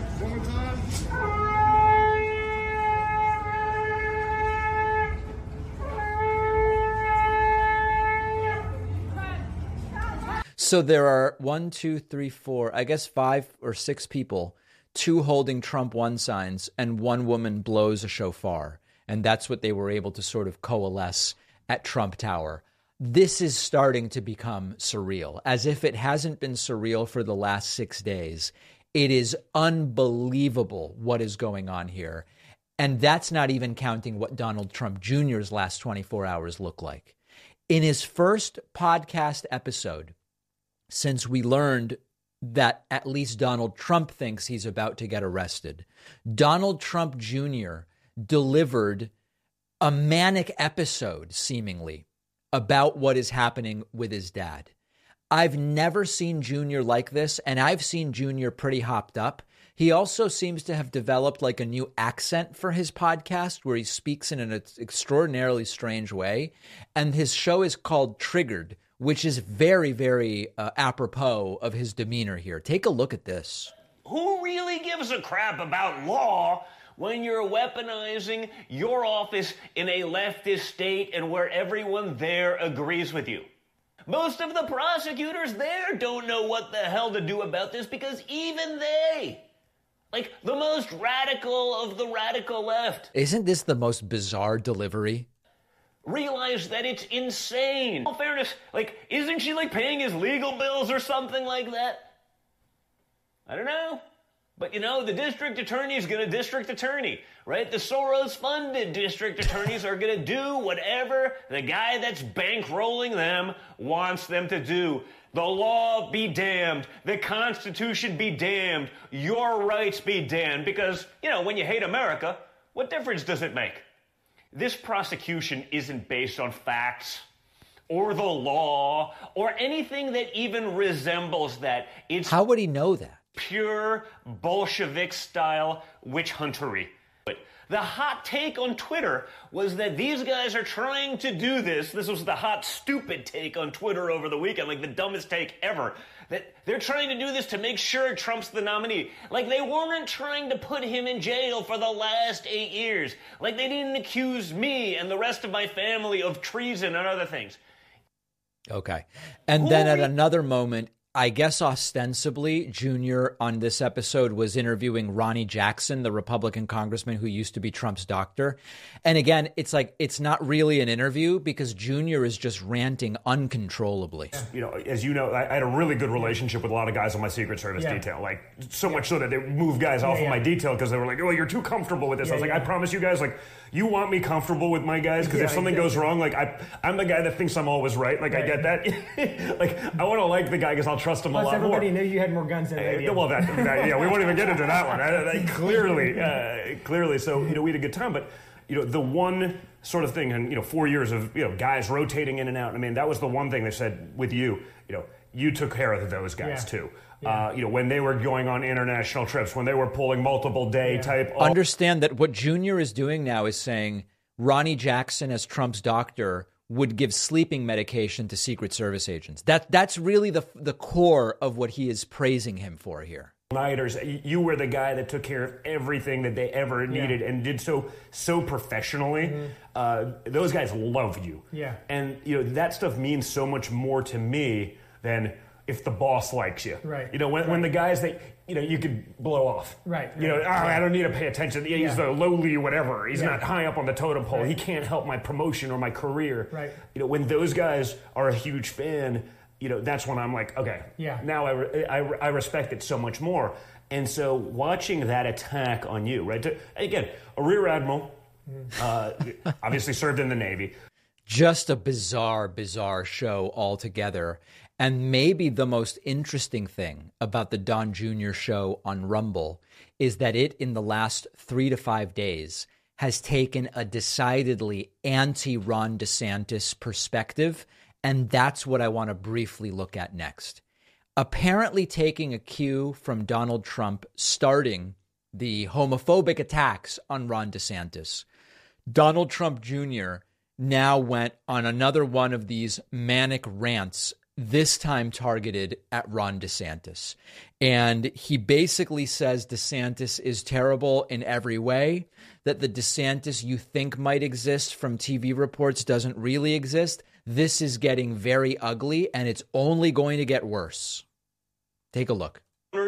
So there are one, two, three, four, I guess five or six people, two holding Trump One signs, and one woman blows a shofar. And that's what they were able to sort of coalesce at Trump Tower. This is starting to become surreal, as if it hasn't been surreal for the last six days. It is unbelievable what is going on here. And that's not even counting what Donald Trump Junior's last twenty-four hours look like. In his first podcast episode, since we learned that at least Donald Trump thinks he's about to get arrested, Donald Trump Junior delivered a manic episode, seemingly, about what is happening with his dad. I've never seen Junior like this, and I've seen Junior pretty hopped up. He also seems to have developed like a new accent for his podcast where he speaks in an extraordinarily strange way. And his show is called Triggered, which is very, very uh, apropos of his demeanor here. Take a look at this. Who really gives a crap about law when you're weaponizing your office in a leftist state and where everyone there agrees with you? Most of the prosecutors there don't know what the hell to do about this because even they, like the most radical of the radical left, Isn't this the most bizarre delivery? realize that it's insane. In all fairness, like, isn't she like paying his legal bills or something like that? I don't know. But, you know, the district attorney is going to district attorney, right? The Soros-funded district attorneys are going to do whatever the guy that's bankrolling them wants them to do. The law be damned. The Constitution be damned. Your rights be damned. Because, you know, when you hate America, what difference does it make? This prosecution isn't based on facts or the law or anything that even resembles that. It's How would he know that? Pure Bolshevik-style witch huntery. The hot take on Twitter was that these guys are trying to do this. This was the hot, stupid take on Twitter over the weekend, like the dumbest take ever. That they're trying to do this to make sure Trump's the nominee. Like they weren't trying to put him in jail for the last eight years. Like they didn't accuse me and the rest of my family of treason and other things. Okay. And Who then at we- another moment, I guess ostensibly, Junior on this episode was interviewing Ronnie Jackson, the Republican congressman who used to be Trump's doctor. And again, it's like it's not really an interview because Junior is just ranting uncontrollably. You know, as you know, I, I had a really good relationship with a lot of guys on my Secret Service yeah. detail. Like so much so that they moved guys off yeah, yeah. of my detail because they were like, "Oh, you're too comfortable with this." Yeah, I was yeah. like, "I promise you guys, like." You want me comfortable with my guys because yeah, if something exactly. goes wrong, like I, I'm the guy that thinks I'm always right. Like right. I get that. Like I want to like the guy because I'll trust him Plus a lot more. Everybody knew you had more guns than they did. Well, that, that yeah, we won't even get into that one. I, I, clearly, uh, clearly. So you know, we had a good time. But you know, the one sort of thing, and you know, four years of you know guys rotating in and out. I mean, that was the one thing they said with you. You know, you took care of those guys yeah. too. Yeah. Uh, you know, when they were going on international trips, when they were pulling multiple day yeah. type. Understand that what Junior is doing now is saying Ronnie Jackson, as Trump's doctor, would give sleeping medication to Secret Service agents. That that's really the the core of what he is praising him for here. Nighters, you were the guy that took care of everything that they ever needed yeah. and did so so professionally. Mm-hmm. Uh, those guys love you. Yeah. And you know that stuff means so much more to me than if the boss likes you. Right. You know, when, right. when the guys that, you know, you could blow off. Right. You know, right. oh, I don't need to pay attention. He's yeah. the lowly whatever. He's yeah. not high up on the totem pole. Right. He can't help my promotion or my career. Right. You know, when those guys are a huge fan, you know, that's when I'm like, okay, yeah. now I, I, I respect it so much more. And so watching that attack on you, right? To, again, a rear admiral, uh, obviously served in the Navy. Just a bizarre, bizarre show altogether. And maybe the most interesting thing about the Don Junior show on Rumble is that it, in the last three to five days, has taken a decidedly anti-Ron DeSantis perspective. And that's what I want to briefly look at next. Apparently taking a cue from Donald Trump starting the homophobic attacks on Ron DeSantis, Donald Trump Junior now went on another one of these manic rants, this time targeted at Ron DeSantis. And he basically says DeSantis is terrible in every way, that the DeSantis you think might exist from T V reports doesn't really exist. This is getting very ugly, and it's only going to get worse. Take a look.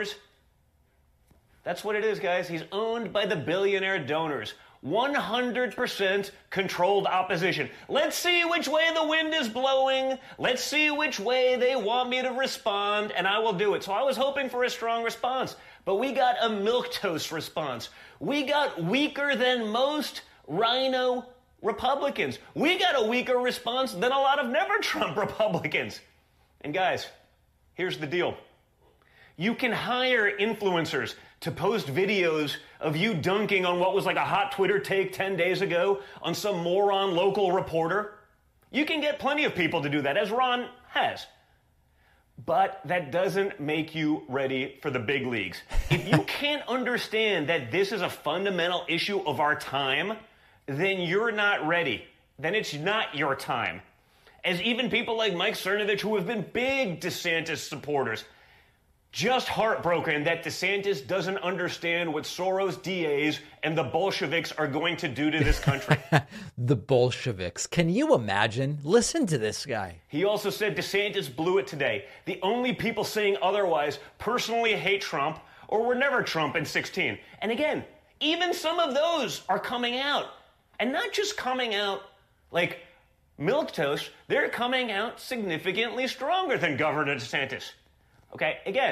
That's what it is, guys. He's owned by the billionaire donors. one hundred percent controlled opposition. Let's see which way the wind is blowing. Let's see which way they want me to respond, and I will do it. So I was hoping for a strong response, but we got a milquetoast response. We got weaker than most rhino Republicans. We got a weaker response than a lot of never-Trump Republicans. And guys, here's the deal. You can hire influencers to post videos of you dunking on what was like a hot Twitter take ten days ago on some moron local reporter. You can get plenty of people to do that, as Ron has. But that doesn't make you ready for the big leagues. If you can't understand that this is a fundamental issue of our time, then you're not ready. Then it's not your time. As even people like Mike Cernovich, who have been big DeSantis supporters, just heartbroken that DeSantis doesn't understand what Soros D As and the Bolsheviks are going to do to this country. The Bolsheviks. Can you imagine? Listen to this guy. He also said DeSantis blew it today. The only people saying otherwise personally hate Trump or were never Trump in sixteen. And again, even some of those are coming out. And not just coming out like milquetoast, they're coming out significantly stronger than Governor DeSantis. Okay, again,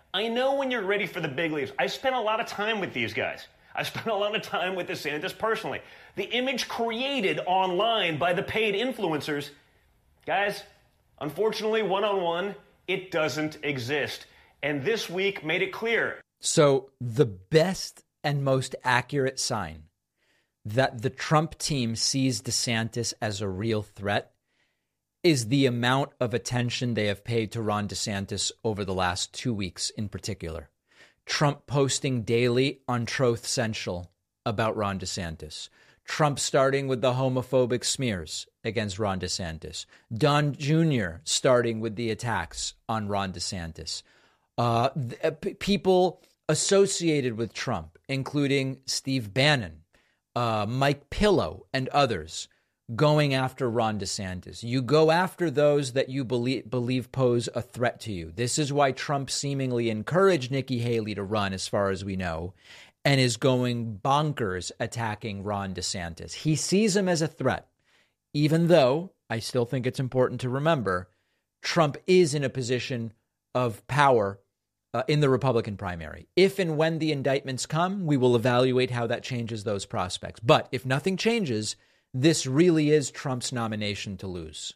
I know when you're ready for the big leagues. I spent a lot of time with these guys. I spent a lot of time with DeSantis personally. The image created online by the paid influencers, guys, unfortunately, one-on-one, it doesn't exist. And this week made it clear. So the best and most accurate sign that the Trump team sees DeSantis as a real threat is the amount of attention they have paid to Ron DeSantis over the last two weeks in particular. Trump posting daily on Truth Central about Ron DeSantis. Trump starting with the homophobic smears against Ron DeSantis. Don Junior starting with the attacks on Ron DeSantis. Uh, th- p- people associated with Trump, including Steve Bannon, uh, Mike Pillow, and others, going after Ron DeSantis. You go after those that you believe, believe pose a threat to you. This is why Trump seemingly encouraged Nikki Haley to run, as far as we know, and is going bonkers attacking Ron DeSantis. He sees him as a threat, even though I still think it's important to remember Trump is in a position of power uh, in the Republican primary. If and when the indictments come, we will evaluate how that changes those prospects. But if nothing changes, this really is Trump's nomination to lose.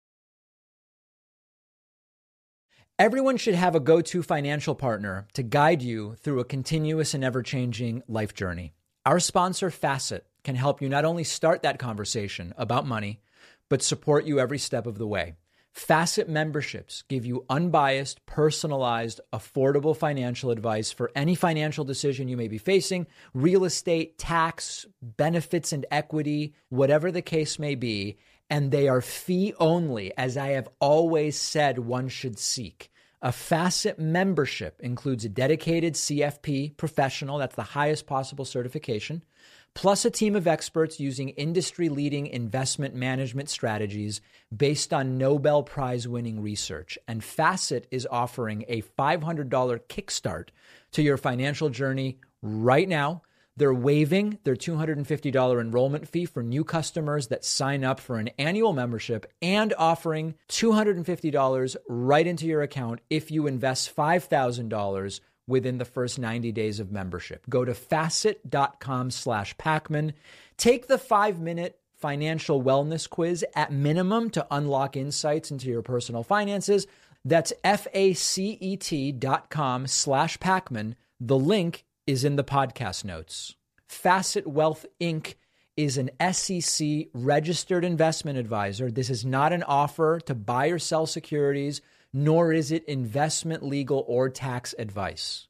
Everyone should have a go-to financial partner to guide you through a continuous and ever-changing life journey. Our sponsor, Facet, can help you not only start that conversation about money, but support you every step of the way. Facet memberships give you unbiased, personalized, affordable financial advice for any financial decision you may be facing, real estate, tax, benefits and equity, whatever the case may be. And they are fee only, as I have always said one should seek. A Facet membership includes a dedicated C F P professional, that's the highest possible certification, plus a team of experts using industry-leading investment management strategies based on Nobel Prize-winning research. And Facet is offering a five hundred dollars kickstart to your financial journey right now. They're waiving their two hundred fifty dollars enrollment fee for new customers that sign up for an annual membership and offering two hundred fifty dollars right into your account if you invest five thousand dollars within the first ninety days of membership. Go to facet.com slash Pacman. Take the five-minute financial wellness quiz at minimum to unlock insights into your personal finances. That's F-A-C-E-T dot com slash Pacman. The link is in the podcast notes. Facet Wealth Incorporated is an S E C registered investment advisor. This is not an offer to buy or sell securities, nor is it investment, legal, or tax advice.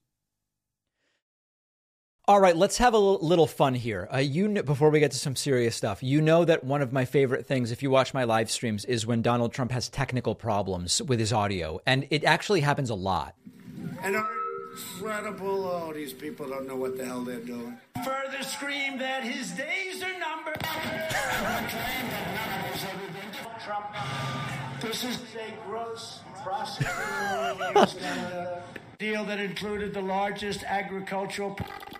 All right, let's have a little fun here. Uh, you know, before we get to some serious stuff, you know that one of my favorite things, if you watch my live streams, is when Donald Trump has technical problems with his audio, and it actually happens a lot. And our incredible, oh, these people don't know what the hell they're doing. Further scream that his days are numbered. Trump. This is a gross prosecution deal that included the largest agricultural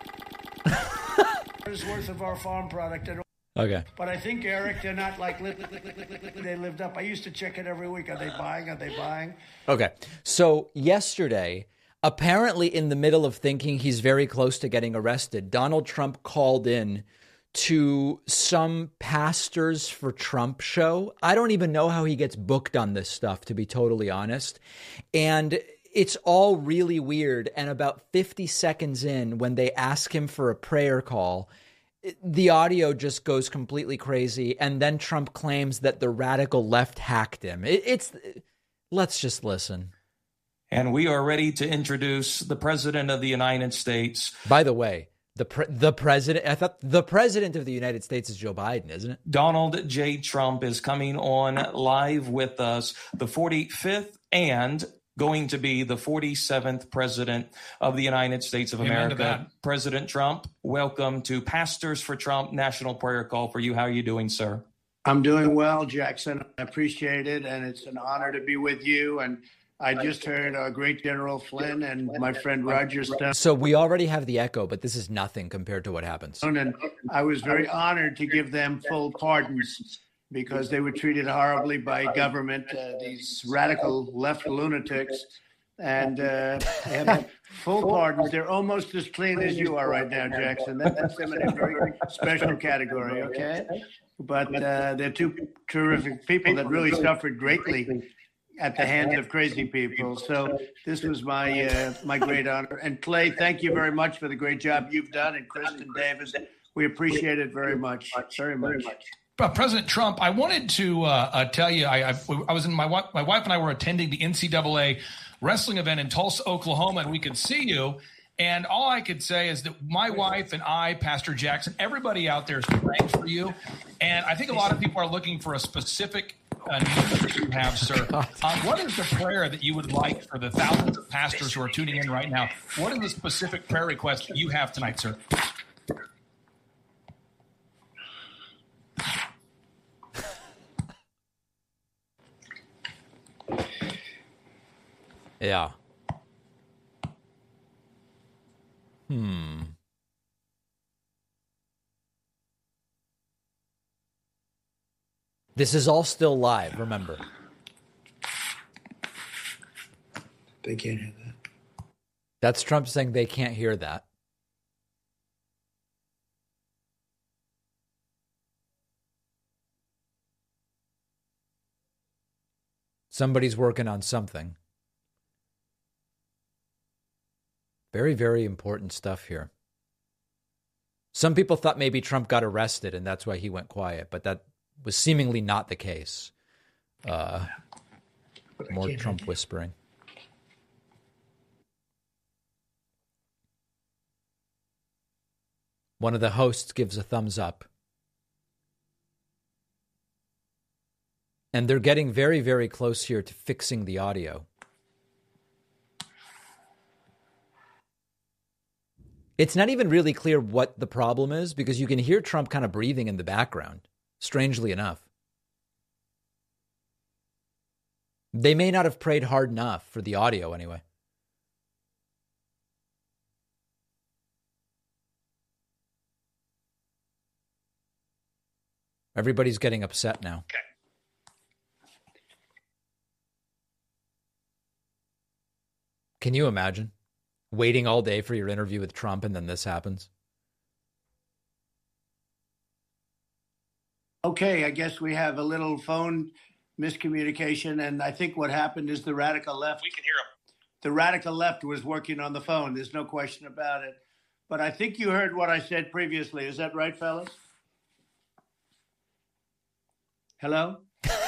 worth of our farm product. And okay. But I think, Eric, they're not like li- li- li- li- li- they lived up. I used to check it every week. Are they buying? Are they buying? Okay. So yesterday, apparently in the middle of thinking he's very close to getting arrested, Donald Trump called in to some Pastors for Trump show. I don't even know how he gets booked on this stuff, to be totally honest. And it's all really weird. And about fifty seconds in, when they ask him for a prayer call, the audio just goes completely crazy. And then Trump claims that the radical left hacked him. It, it's let's just listen. And we are ready to introduce the President of the United States. By the way, the pre- the president, I thought the President of the United States is Joe Biden, isn't it? Donald J. Trump is coming on live with us, the forty-fifth and going to be the forty-seventh President of the United States of America. President Trump, welcome to Pastors for Trump National Prayer Call for you. How are you doing, sir? I'm doing well, Jackson. I appreciate it, and it's an honor to be with you. And I just heard uh, great General Flynn and my friend Roger Stone. So we already have the echo, but this is nothing compared to what happens. And I was very honored to give them full pardons because they were treated horribly by government, uh, these radical left lunatics and uh, have full pardons. They're almost as clean as you are right now, Jackson. That, that's them in a very special category, okay? But uh, they're two terrific people that really suffered greatly at the hands of crazy people. So this was my uh, my great honor. And Clay, thank you very much for the great job you've done, and Kristen Davis. We appreciate it very much, very much. Uh, President Trump, I wanted to uh, uh, tell you, I, I, I was in my wife, my wife and I were attending the N C double A wrestling event in Tulsa, Oklahoma, and we could see you. And all I could say is that my wife and I, Pastor Jackson, everybody out there is praying for you. And I think a lot of people are looking for a specific uh, need that you have, sir. Um, what is the prayer that you would like for the thousands of pastors who are tuning in right now? What is the specific prayer request that you have tonight, sir? Yeah. Hmm. This is all still live, remember. They can't hear that. That's Trump saying they can't hear that. Somebody's working on something. Very, very important stuff here. Some people thought maybe Trump got arrested and that's why he went quiet, but that was seemingly not the case. Uh, more Trump whispering. One of the hosts gives a thumbs up. And they're getting very, very close here to fixing the audio. It's not even really clear what the problem is because you can hear Trump kind of breathing in the background, strangely enough. They may not have prayed hard enough for the audio anyway. Everybody's getting upset now. Okay. Can you imagine waiting all day for your interview with Trump and then this happens? Okay, I guess we have a little phone miscommunication, and I think what happened is the radical left. We can hear him. The radical left was working on the phone. There's no question about it. But I think you heard what I said previously. Is that right, fellas? Hello?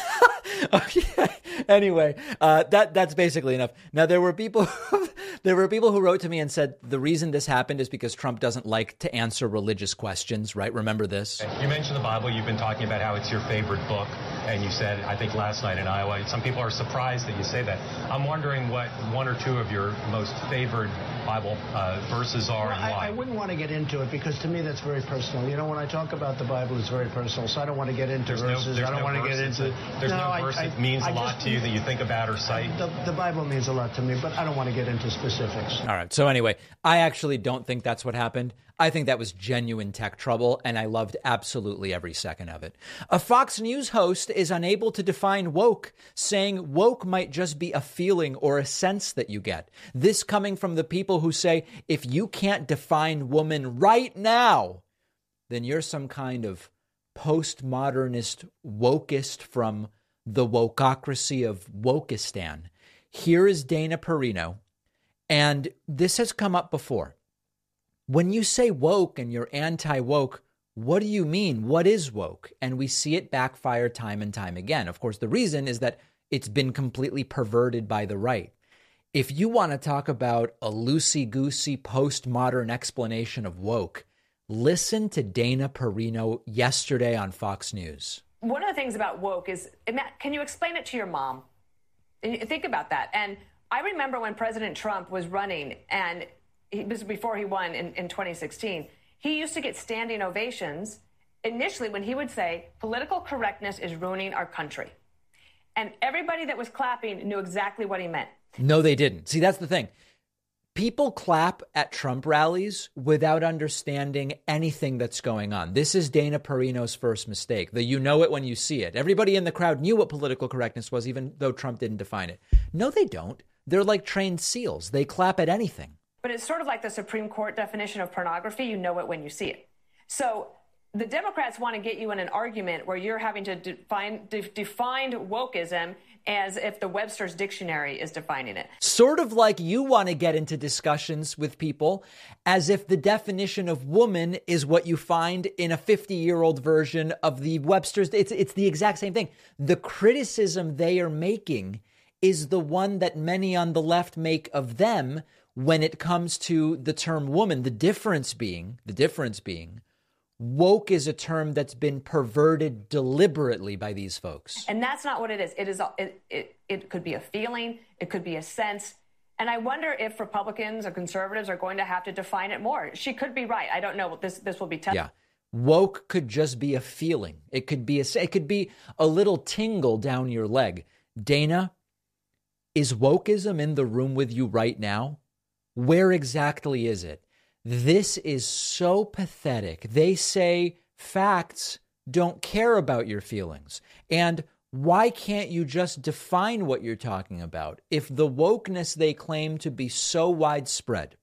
Okay. Anyway, uh, that that's basically enough. Now, there were people there were people who wrote to me and said the reason this happened is because Trump doesn't like to answer religious questions, right? Remember this? You mentioned the Bible. You've been talking about how it's your favorite book. And you said, I think last night in Iowa, some people are surprised that you say that. I'm wondering what one or two of your most favorite Bible uh, verses are well, and I, why. I wouldn't want to get into it because to me that's very personal. You know, when I talk about the Bible, it's very personal. So I don't want to get into there's verses. No, I don't no want to get into... That, there's no, no verse I, that means I, a lot just, to you that you think about or cite? The, the Bible means a lot to me, but I don't want to get into specifics. All right. So anyway, I actually don't think that's what happened. I think that was genuine tech trouble, and I loved absolutely every second of it. A Fox News host is unable to define woke, saying woke might just be a feeling or a sense that you get. This coming from the people who say, if you can't define woman right now, then you're some kind of postmodernist wokeist from the wokeocracy of Wokistan. Here is Dana Perino, and this has come up before. When you say woke and you're anti-woke, what do you mean? What is woke? And we see it backfire time and time again. Of course, the reason is that it's been completely perverted by the right. If you want to talk about a loosey-goosey postmodern explanation of woke, listen to Dana Perino yesterday on Fox News. One of the things about woke is, can you explain it to your mom? Think about that. And I remember when President Trump was running, and it was before he won in, in twenty sixteen, he used to get standing ovations initially when he would say, political correctness is ruining our country. And everybody that was clapping knew exactly what he meant. No, they didn't. See, that's the thing. People clap at Trump rallies without understanding anything that's going on. This is Dana Perino's first mistake. The you know it when you see it. Everybody in the crowd knew what political correctness was, even though Trump didn't define it. No, they don't. They're like trained seals. They clap at anything. But it's sort of like the Supreme Court definition of pornography. You know it when you see it. So the Democrats want to get you in an argument where you're having to define de- define wokeism as if the Webster's Dictionary is defining it. Sort of like you want to get into discussions with people as if the definition of woman is what you find in a fifty-year-old version of the Webster's. It's, it's the exact same thing. The criticism they are making is the one that many on the left make of them when it comes to the term woman. The difference being, the difference being, woke is a term that's been perverted deliberately by these folks. And that's not what it is. It is. It, it, it could be a feeling. It could be a sense. And I wonder if Republicans or conservatives are going to have to define it more. She could be right. I don't know. This this will be tough. Yeah. Woke could just be a feeling. It could be a, it could be a little tingle down your leg. Dana, is wokeism in the room with you right now? Where exactly is it? This is so pathetic. They say facts don't care about your feelings. And why can't you just define what you're talking about? If the wokeness they claim to be so widespread,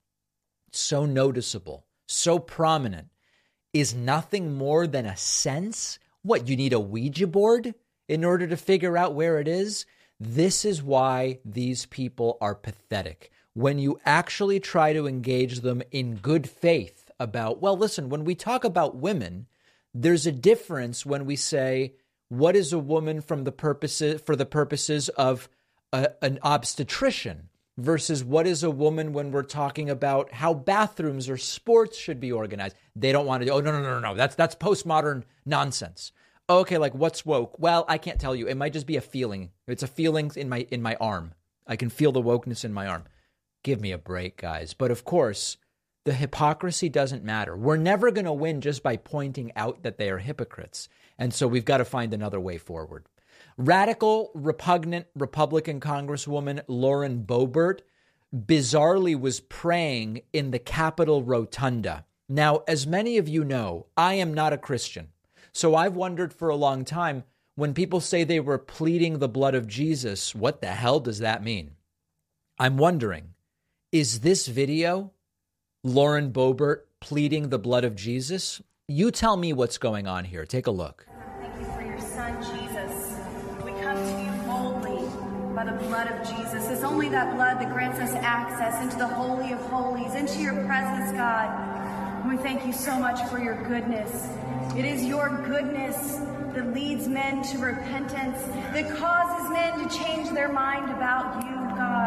so noticeable, so prominent, is nothing more than a sense, what, you need a Ouija board in order to figure out where it is? This is why these people are pathetic. When you actually try to engage them in good faith about, well, listen, when we talk about women, there's a difference when we say, what is a woman from the purposes for the purposes of a, an obstetrician versus what is a woman when we're talking about how bathrooms or sports should be organized? They don't want to do, oh, no, no, no, no, no. That's, that's postmodern nonsense. Okay, like what's woke? Well, I can't tell you. It might just be a feeling. It's a feeling in my in my arm. I can feel the wokeness in my arm. Give me a break, guys. But of course, the hypocrisy doesn't matter. We're never going to win just by pointing out that they are hypocrites. And so we've got to find another way forward. Radical, repugnant Republican Congresswoman Lauren Boebert bizarrely was praying in the Capitol Rotunda. Now, as many of you know, I am not a Christian. So I've wondered for a long time, when people say they were pleading the blood of Jesus, what the hell does that mean? I'm wondering, is this video Lauren Boebert pleading the blood of Jesus? You tell me what's going on here. Take a look. Thank you for your son, Jesus. We come to you boldly by the blood of Jesus. It's only that blood that grants us access into the Holy of Holies, into your presence, God. And we thank you so much for your goodness. It is your goodness that leads men to repentance, that causes men to change their mind about you,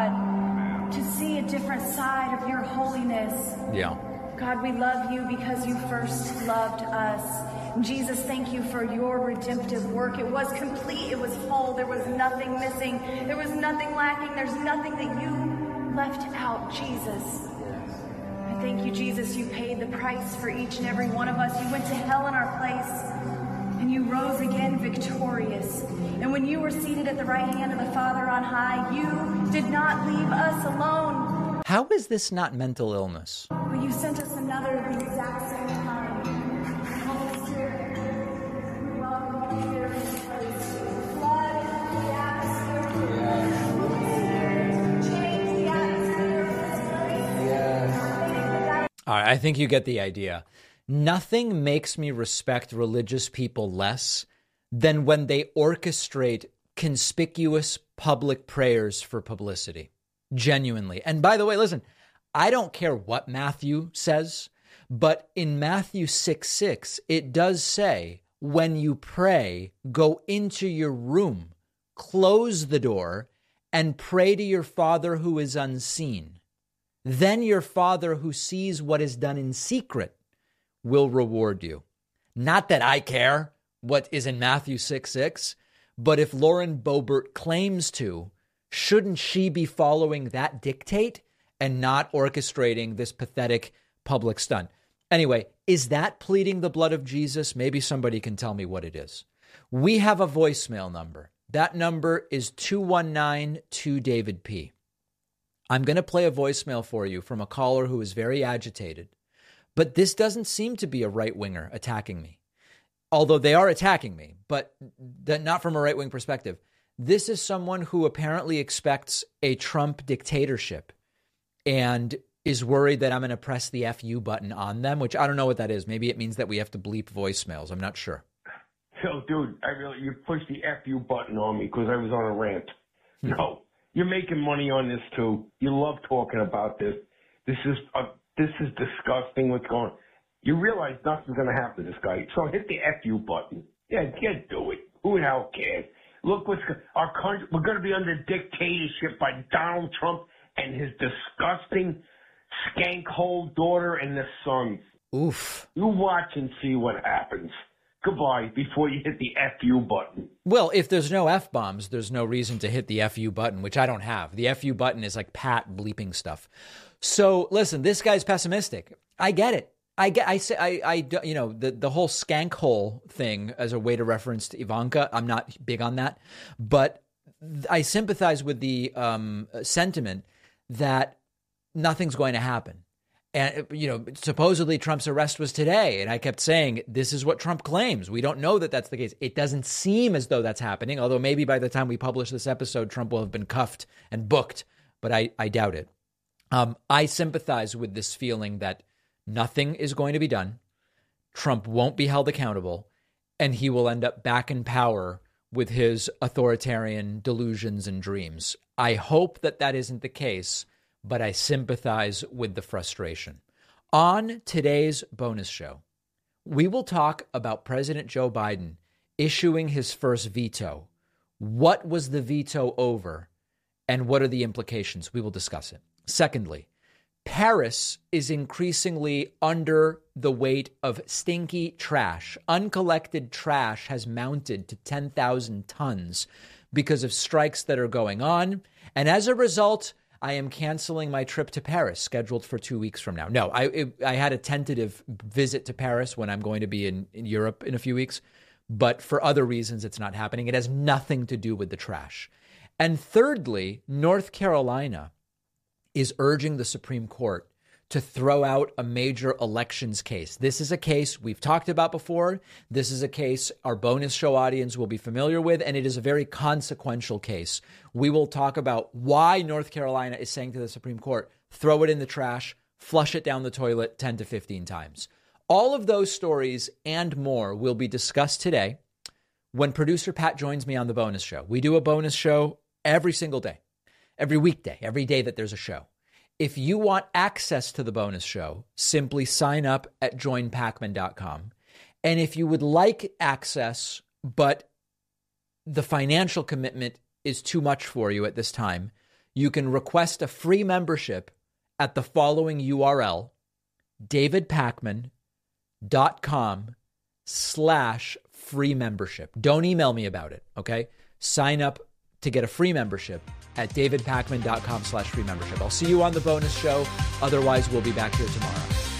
God, to see a different side of your holiness. Yeah. God, we love you because you first loved us. And Jesus, thank you for your redemptive work. It was complete. It was whole. There was nothing missing. There was nothing lacking. There's nothing that you left out, Jesus. I thank you, Jesus. You paid the price for each and every one of us. You went to hell in our place, and you rose again victorious. And when you were seated at the right hand of the Father on high, you did not leave us alone. How is this not mental illness? But you sent us another at the exact same time. Holy Spirit, we welcome you here in this place. Flood the atmosphere. Holy Spirit, change the atmosphere of this place. Yeah. All right, I think you get the idea. Nothing makes me respect religious people less than when they orchestrate conspicuous public prayers for publicity. Genuinely. And by the way, listen, I don't care what Matthew says, but in Matthew six six, it does say, when you pray, go into your room, close the door, and pray to your Father who is unseen. Then your Father who sees what is done in secret will reward you. Not that I care what is in Matthew six six, but if Lauren Boebert claims to, shouldn't she be following that dictate and not orchestrating this pathetic public stunt? Anyway, is that pleading the blood of Jesus? Maybe somebody can tell me what it is. We have a voicemail number. That number is two one nine two David P. I'm going to play a voicemail for you from a caller who is very agitated, but this doesn't seem to be a right-winger attacking me. Although they are attacking me, but not from a right-wing perspective. This is someone who apparently expects a Trump dictatorship and is worried that I'm going to press the F U button on them, which I don't know what that is. Maybe it means that we have to bleep voicemails. I'm not sure. So, dude, I really, you pushed the F U button on me because I was on a rant. No, you're making money on this too. You love talking about this. This is uh, this is disgusting what's going on. You realize nothing's going to happen to this guy. So hit the F U button. Yeah, get do it. Who the hell cares? Look what's our country. We're going to be under dictatorship by Donald Trump and his disgusting skank-hole daughter and the sons. Oof. You watch and see what happens. Goodbye before you hit the F U button. Well, if there's no F-bombs, there's no reason to hit the F U button, which I don't have. The F U button is like Pat bleeping stuff. So listen, this guy's pessimistic. I get it. I get, I say, I, I, you know, the, the whole skank hole thing as a way to reference to Ivanka. I'm not big on that, but I sympathize with the um, sentiment that nothing's going to happen. And, you know, supposedly Trump's arrest was today. And I kept saying, this is what Trump claims. We don't know that that's the case. It doesn't seem as though that's happening, although maybe by the time we publish this episode, Trump will have been cuffed and booked. But I, I doubt it. Um, I sympathize with this feeling that nothing is going to be done. Trump won't be held accountable, and he will end up back in power with his authoritarian delusions and dreams. I hope that that isn't the case, but I sympathize with the frustration. On today's bonus show, we will talk about President Joe Biden issuing his first veto. What was the veto over, and what are the implications? We will discuss it. Secondly, Paris is increasingly under the weight of stinky trash. Uncollected trash has mounted to ten thousand tons because of strikes that are going on. And as a result, I am canceling my trip to Paris, scheduled for two weeks from now. No, I it, I had a tentative visit to Paris when I'm going to be in, in Europe in a few weeks. But for other reasons, it's not happening. It has nothing to do with the trash. And thirdly, North Carolina is urging the Supreme Court to throw out a major elections case. This is a case we've talked about before. This is a case our bonus show audience will be familiar with, and it is a very consequential case. We will talk about why North Carolina is saying to the Supreme Court, throw it in the trash, flush it down the toilet ten to fifteen times. All of those stories and more will be discussed today when producer Pat joins me on the bonus show. We do a bonus show every single day. Every weekday, every day that there's a show. If you want access to the bonus show, simply sign up at join pacman dot com. And if you would like access, but the financial commitment is too much for you at this time, you can request a free membership at the following U R L, david pacman dot com slash free membership. Don't email me about it, okay? Sign up to get a free membership at david pacman dot com slash free membership. I'll see you on the bonus show. Otherwise, we'll be back here tomorrow.